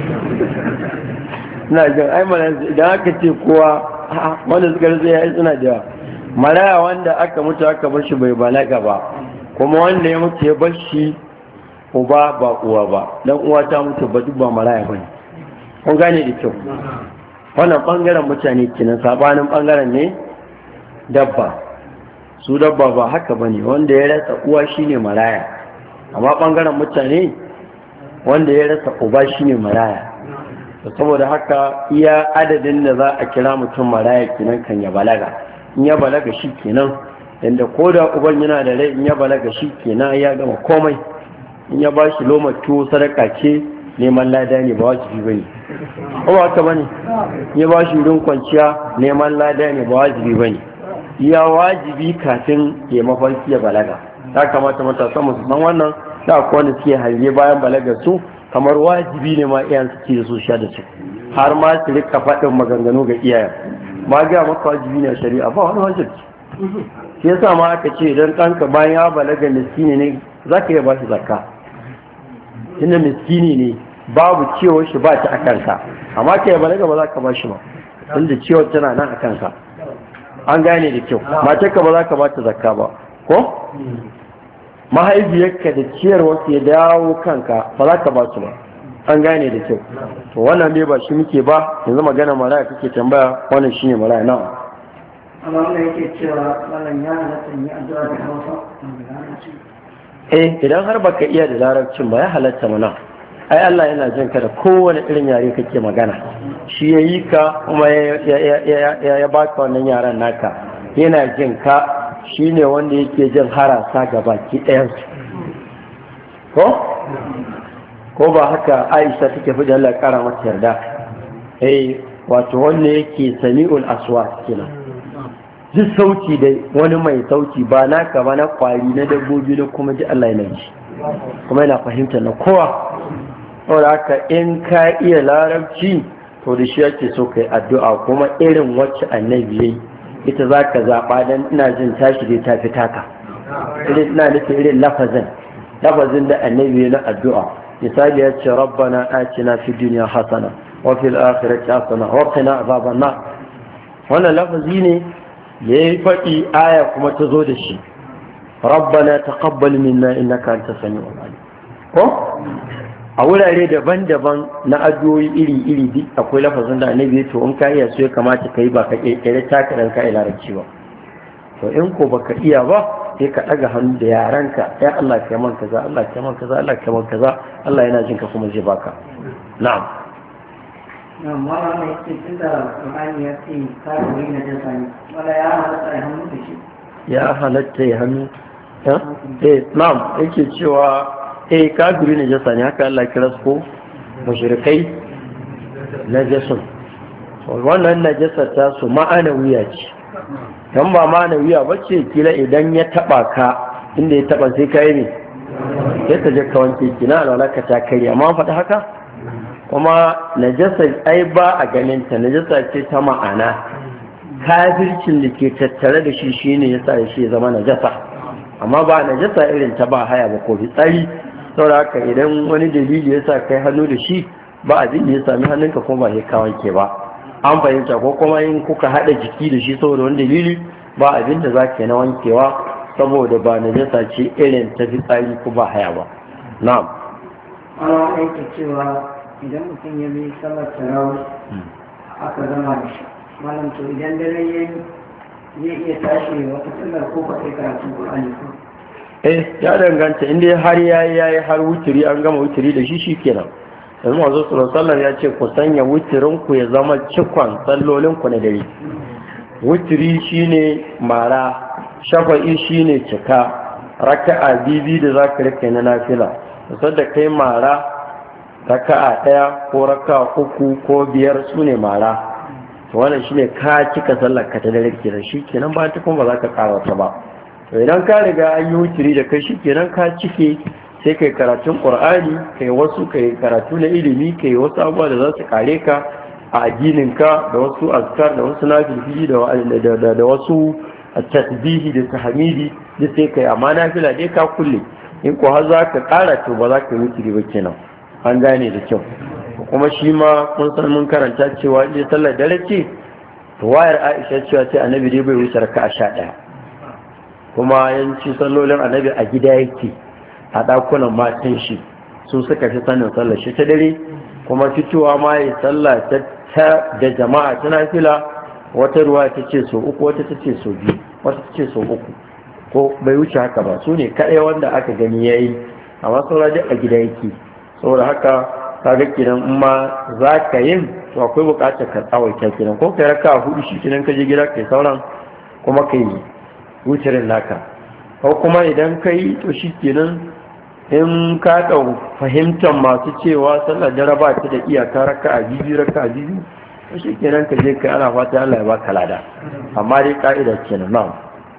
suna jin ai marayin idan aka ce kowa wanda suka rasu ya yi suna da yawa maraya wanda aka mutu aka bar shi bai balaga ba kuma wanda ya mutu ya bar shi uba ba uwa ba dan uwa ta mutu ba duk ba maraya bane kun gane da kyau wannan bangaren mutane kenan sabanin bangaren ne dabba su dabba ba haka bane wanda ya rasa uwa shine maraya amma bangaren mutane wanda ya rasa uba shine maraya saboda haka iya adadin da za a kira mutum maraya kenan kan ya balaga in ya balaga shi kenan inda koda uban yana da rai in ya balaga shi kenan ya gama komai in ya ba shi lomar tuwo sadaka ce neman lada ne ba wajibi bane ko ba haka bane ya ba shi wurin kwanciya neman lada ne ba wajibi bane ya wajibi kafin ya mafarki ya balaga ya kamata matasa musu san wannan da ko wanda suke hange bayan balagar su kamar wajibi ne ma iyayen su ce su sha da su har ma su rika faɗin maganganu ga iyayen ma ga maka wajibi ne a shari'a ba wani wajibi shi yasa ma aka ce idan ɗanka bayan ya balaga miskini ne za ka iya ba shi zakka tunda miskini ne babu cewar shi ba ta a kanka amma ka yi balaga ba za ka ba shi ba tunda cewar tana nan a kanka an gane da kyau matarka ba za ka ba ta zakka ba ko mahaifiyarka da ciyarwarsu ya dawo kanka ba za ka ba su ba an gane da kyau to wannan bai ba shi muke ba yanzu magana maraya kake tambaya wannan shine maraya na
amma wanda yake cewa malam ya halatta yi addu'a da Hausa
idan har baka iya da larabcin ba ya halatta mana ai Allah yana jin ka da kowane irin yare kake magana shi ya yi ka kuma ya baka wannan yaran naka yana jin ka shi ne wanda yake jin harasa ga baki ɗayansu ko ba haka Aisha take fi da Allah kara mata yarda wato wanda yake sami'ul aswat kenan duk sauti da wani mai sauti ba naka ba na kwari na dabbobi da kuma ji Allah yana ji kuma yana fahimta na kowa saboda haka in ka iya larabci to da shi yake so kai addu'a kuma irin wacce annabi yayi ita zaka zaba dan ina jin tashi dai ta fi taka irin ina nufin irin lafazin da annabi yayi na addu'a misali ya ce rabbana atina fid dunya hasana wa fil akhirati hasana wa qina azaban nar wannan lafazi ne da ya faɗi aya kuma ta zo da shi rabbana taqabbal minna innaka antas samiul alim ko a wurare daban-daban na addu'o'i iri-iri duk akwai lafazin da annabi ya to in ka iya so ya kamata kai ba ka kirkire taka dan ka larabci ba to in ko baka iya ba sai ka daga hannu da yaranka ya Allah ka man kaza Allah ka man kaza Allah ka man kaza Allah yana jin ka kuma zai baka na'am
wala mai ce tunda Qur'ani ya ce kafiri na jasa ne wala ya halatta ya hannu da shi
ya halatta ya hannu na'am yake cewa kafiri na jasa ne haka Allah kira su ko mushrikai na jasun wannan najasa ta su ma'ana wuya ce dan ba ma'ana wuya bace kila idan ya taba ka inda ya taba sai kai ne sai ka je ka wanke kina alwalaka ta kai amma faɗi haka kuma najasa ai ba a ganin ta najasa ce ta ma'ana kafircin da ke tattare da shi shine yasa shi ya zama najasa amma ba najasa irin ta ba haya ba ko fitsari saboda haka idan wani dalili yasa kai hannu da shi ba abin da ya sami hannunka kuma ba sai ka wanke ba an fahimta ko kuma in kuka hada jiki da shi saboda wani dalili ba abin da zaka na wankewa saboda ba najasa ce irin ta fitsari ko ba haya ba na'am
ana aiki cewa idan mutum ya bi sallar tarawih aka zama da shi malam to idan dare ya zai iya tashi wata sallar ko ba sai karatu Qur'ani ko
ya danganta inda har yayi har wuturi an gama wuturi da shi shikenan yanzu manzo sallallahu ya ce ku sanya wutirin ku ya zama cikon sallolin ku na dare. Wutiri shine mara, shafa'i shine cika, raka'a bibi da zaka rike na nafila. Sai da kai mara raka'a daya ko raka'a uku ko biyar sune mara. To wannan shine ka cika sallar ka ta dare kenan, shikenan ba ta kuma ba za ka ƙara ta ba. To idan ka riga an yi wutiri da kai shikenan ka cike, sai kai karatun Qur'ani, kai karatu na ilimi, kai wasu abubuwa da za su kare ka a addininka, da wasu azkar, da wasu nafilfili, da wasu tasbihi da tahmidi da sai kai, amma nafila dai ka kulle. In ko har za ka ƙara to ba za ka yi wutiri ba kenan. An gane da kyau. Kuma shi ma kun san mun karanta cewa in sallar dare ce, wayar Aisha cewa ce annabi dai bai wuce raka'a 11. Kuma yanci sallolin annabi a gida yake, a ɗakunan matan shi su suka fi sanin sallar shi ta dare. Kuma fitowa ma ya sallah ta da jama'a tana fila, wata ruwa ta ce so uku, wata ta ce so biyu, wata ta ce so uku, ko bai wuce haka ba. Su ne kaɗai wanda aka gani ya yi, amma saura duk a gida yake. Saboda haka kaga kenan in ma za ka yin, to akwai buƙatar ka tsawaita kenan, ko kai raka 4 shi kenan ka je gida kai sauran kuma kai wucirin naka, ko kuma idan kai to shi kenan in ka ɗau fahimtar masu cewa sallar jaraba ta da iyaka raka'a biyu to shi kenan ka je kai, ana fata Allah ya baka lada, amma dai ka'ida kenan. Na'am.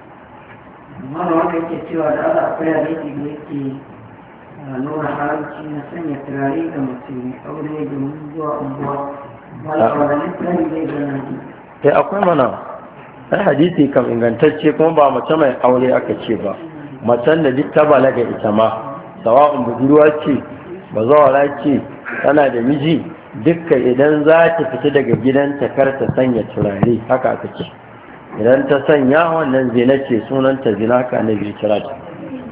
amma wanda yake cewa da Allah akwai hadisi da yake nuna haramci na sanya turare ga mace mai aure domin zuwa unguwa, malawarin turare zai gana ji.
Sai akwai mana sai hadisi kam ingantacce, kuma ba mace mai aure aka ce ba, macen da duk ta balaga ita ma, sawa'un budurwa ce, bazawara ce, tana da miji, dukka idan za ta fita daga gidanta kar ta sanya turare, haka aka ce. Idan ta sanya wannan zina ce, sunanta zina, ka annabi kira ta.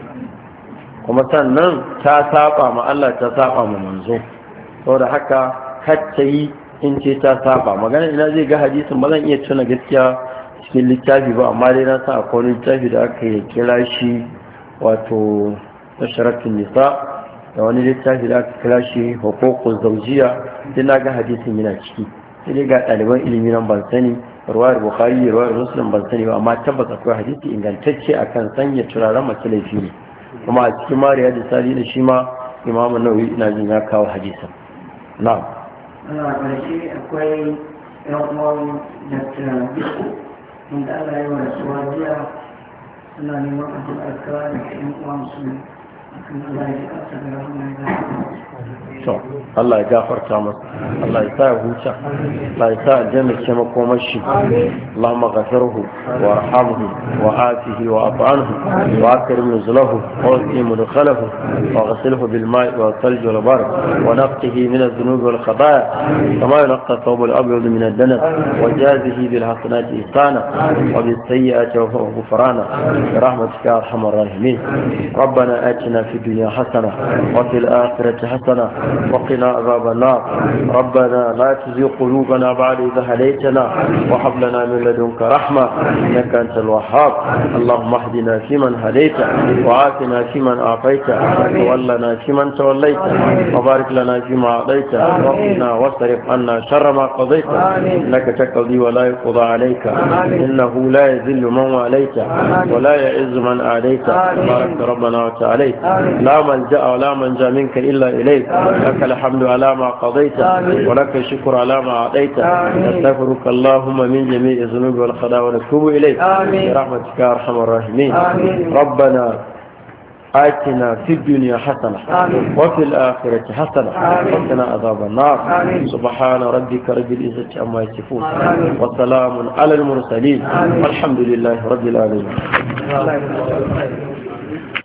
Kuma sannan ta saba ma Allah, ta saba ma manzo, saboda haka kacce yi in ce ta saba. Magana ina zai ga hadisin ba zan iya tuna gaskiya cikin littafi ba, amma dai na sa akwai wani littafi da aka yi kira shi wato tasharatun nisa, da wani littafi da aka kira shi hukukun zaujiya, sai na ga hadisin yana ciki. Sai dai ga ɗaliban ilimi nan ban sani, ruwayar Bukhari, ruwayar Muslim ban sani ba, amma tabbas akwai hadisi ingantacce akan sanya turaren mace laifi ne. Kuma a cikin mariya da sali da shi ma Imam Nawawi ina jin ya kawo hadisin. Na'am.
A ƙarshe akwai ɗan uwan Dr. Biko, wanda Allah ya yi wa rasuwa jiya, suna neman addu'ar ka da ɗan uwan su akan Allah ya ƙasa da rahama ya zafi.
To Allah ya gafarta masa, Allah ya sa ya huta, Allah ya sa aljanna ce makomar shi. Allahumma ghafirhu warhamhu wa afihi wa afu anhu wa akrim nuzulahu wa wasi mudkhalahu wa ghsilhu bil ma'i wal thalj wal barad wa naqqihi min adh-dhunubi wal khataaya kama yunqqa ath-thawb al-abyad min ad-danas wa jazihi bil hasanati ihsana wa bis sayyi'ati ghufrana bi rahmatika ya arhamar rahimin. ربنا آتنا في الدنيا حسنة وفي الآخرة حسنة وقنا عذاب النار. ربنا لا تزغ قلوبنا بعد إذ هديتنا وهب لنا من لدنك رحمة إنك أنت الوهاب. اللهم اهدنا فيمن هديت وعافنا فيمن أعطيت وتولنا فيمن توليت وبارك لنا فيما أعطيت وقنا واصرف عنا شر ما قضيت إنك تقضي ولا يقضى عليك إنه لا يذل من واليت ولا يعز من آليت بارك ربنا وتعالى. لا ملجأ ولا منجا منك إلا إليك. لك الحمد على ما قضيت ولك الشكر على ما أعطيت. نستغفرك اللهم من جميع الذنوب والخطايا ونتوب إليك برحمتك يا أرحم الراحمين. ربنا آتنا في الدنيا حسنة وفي الآخرة حسنة وقنا عذاب النار. سبحان ربك رب العزة عما يصفون وسلام على المرسلين والحمد لله رب العالمين.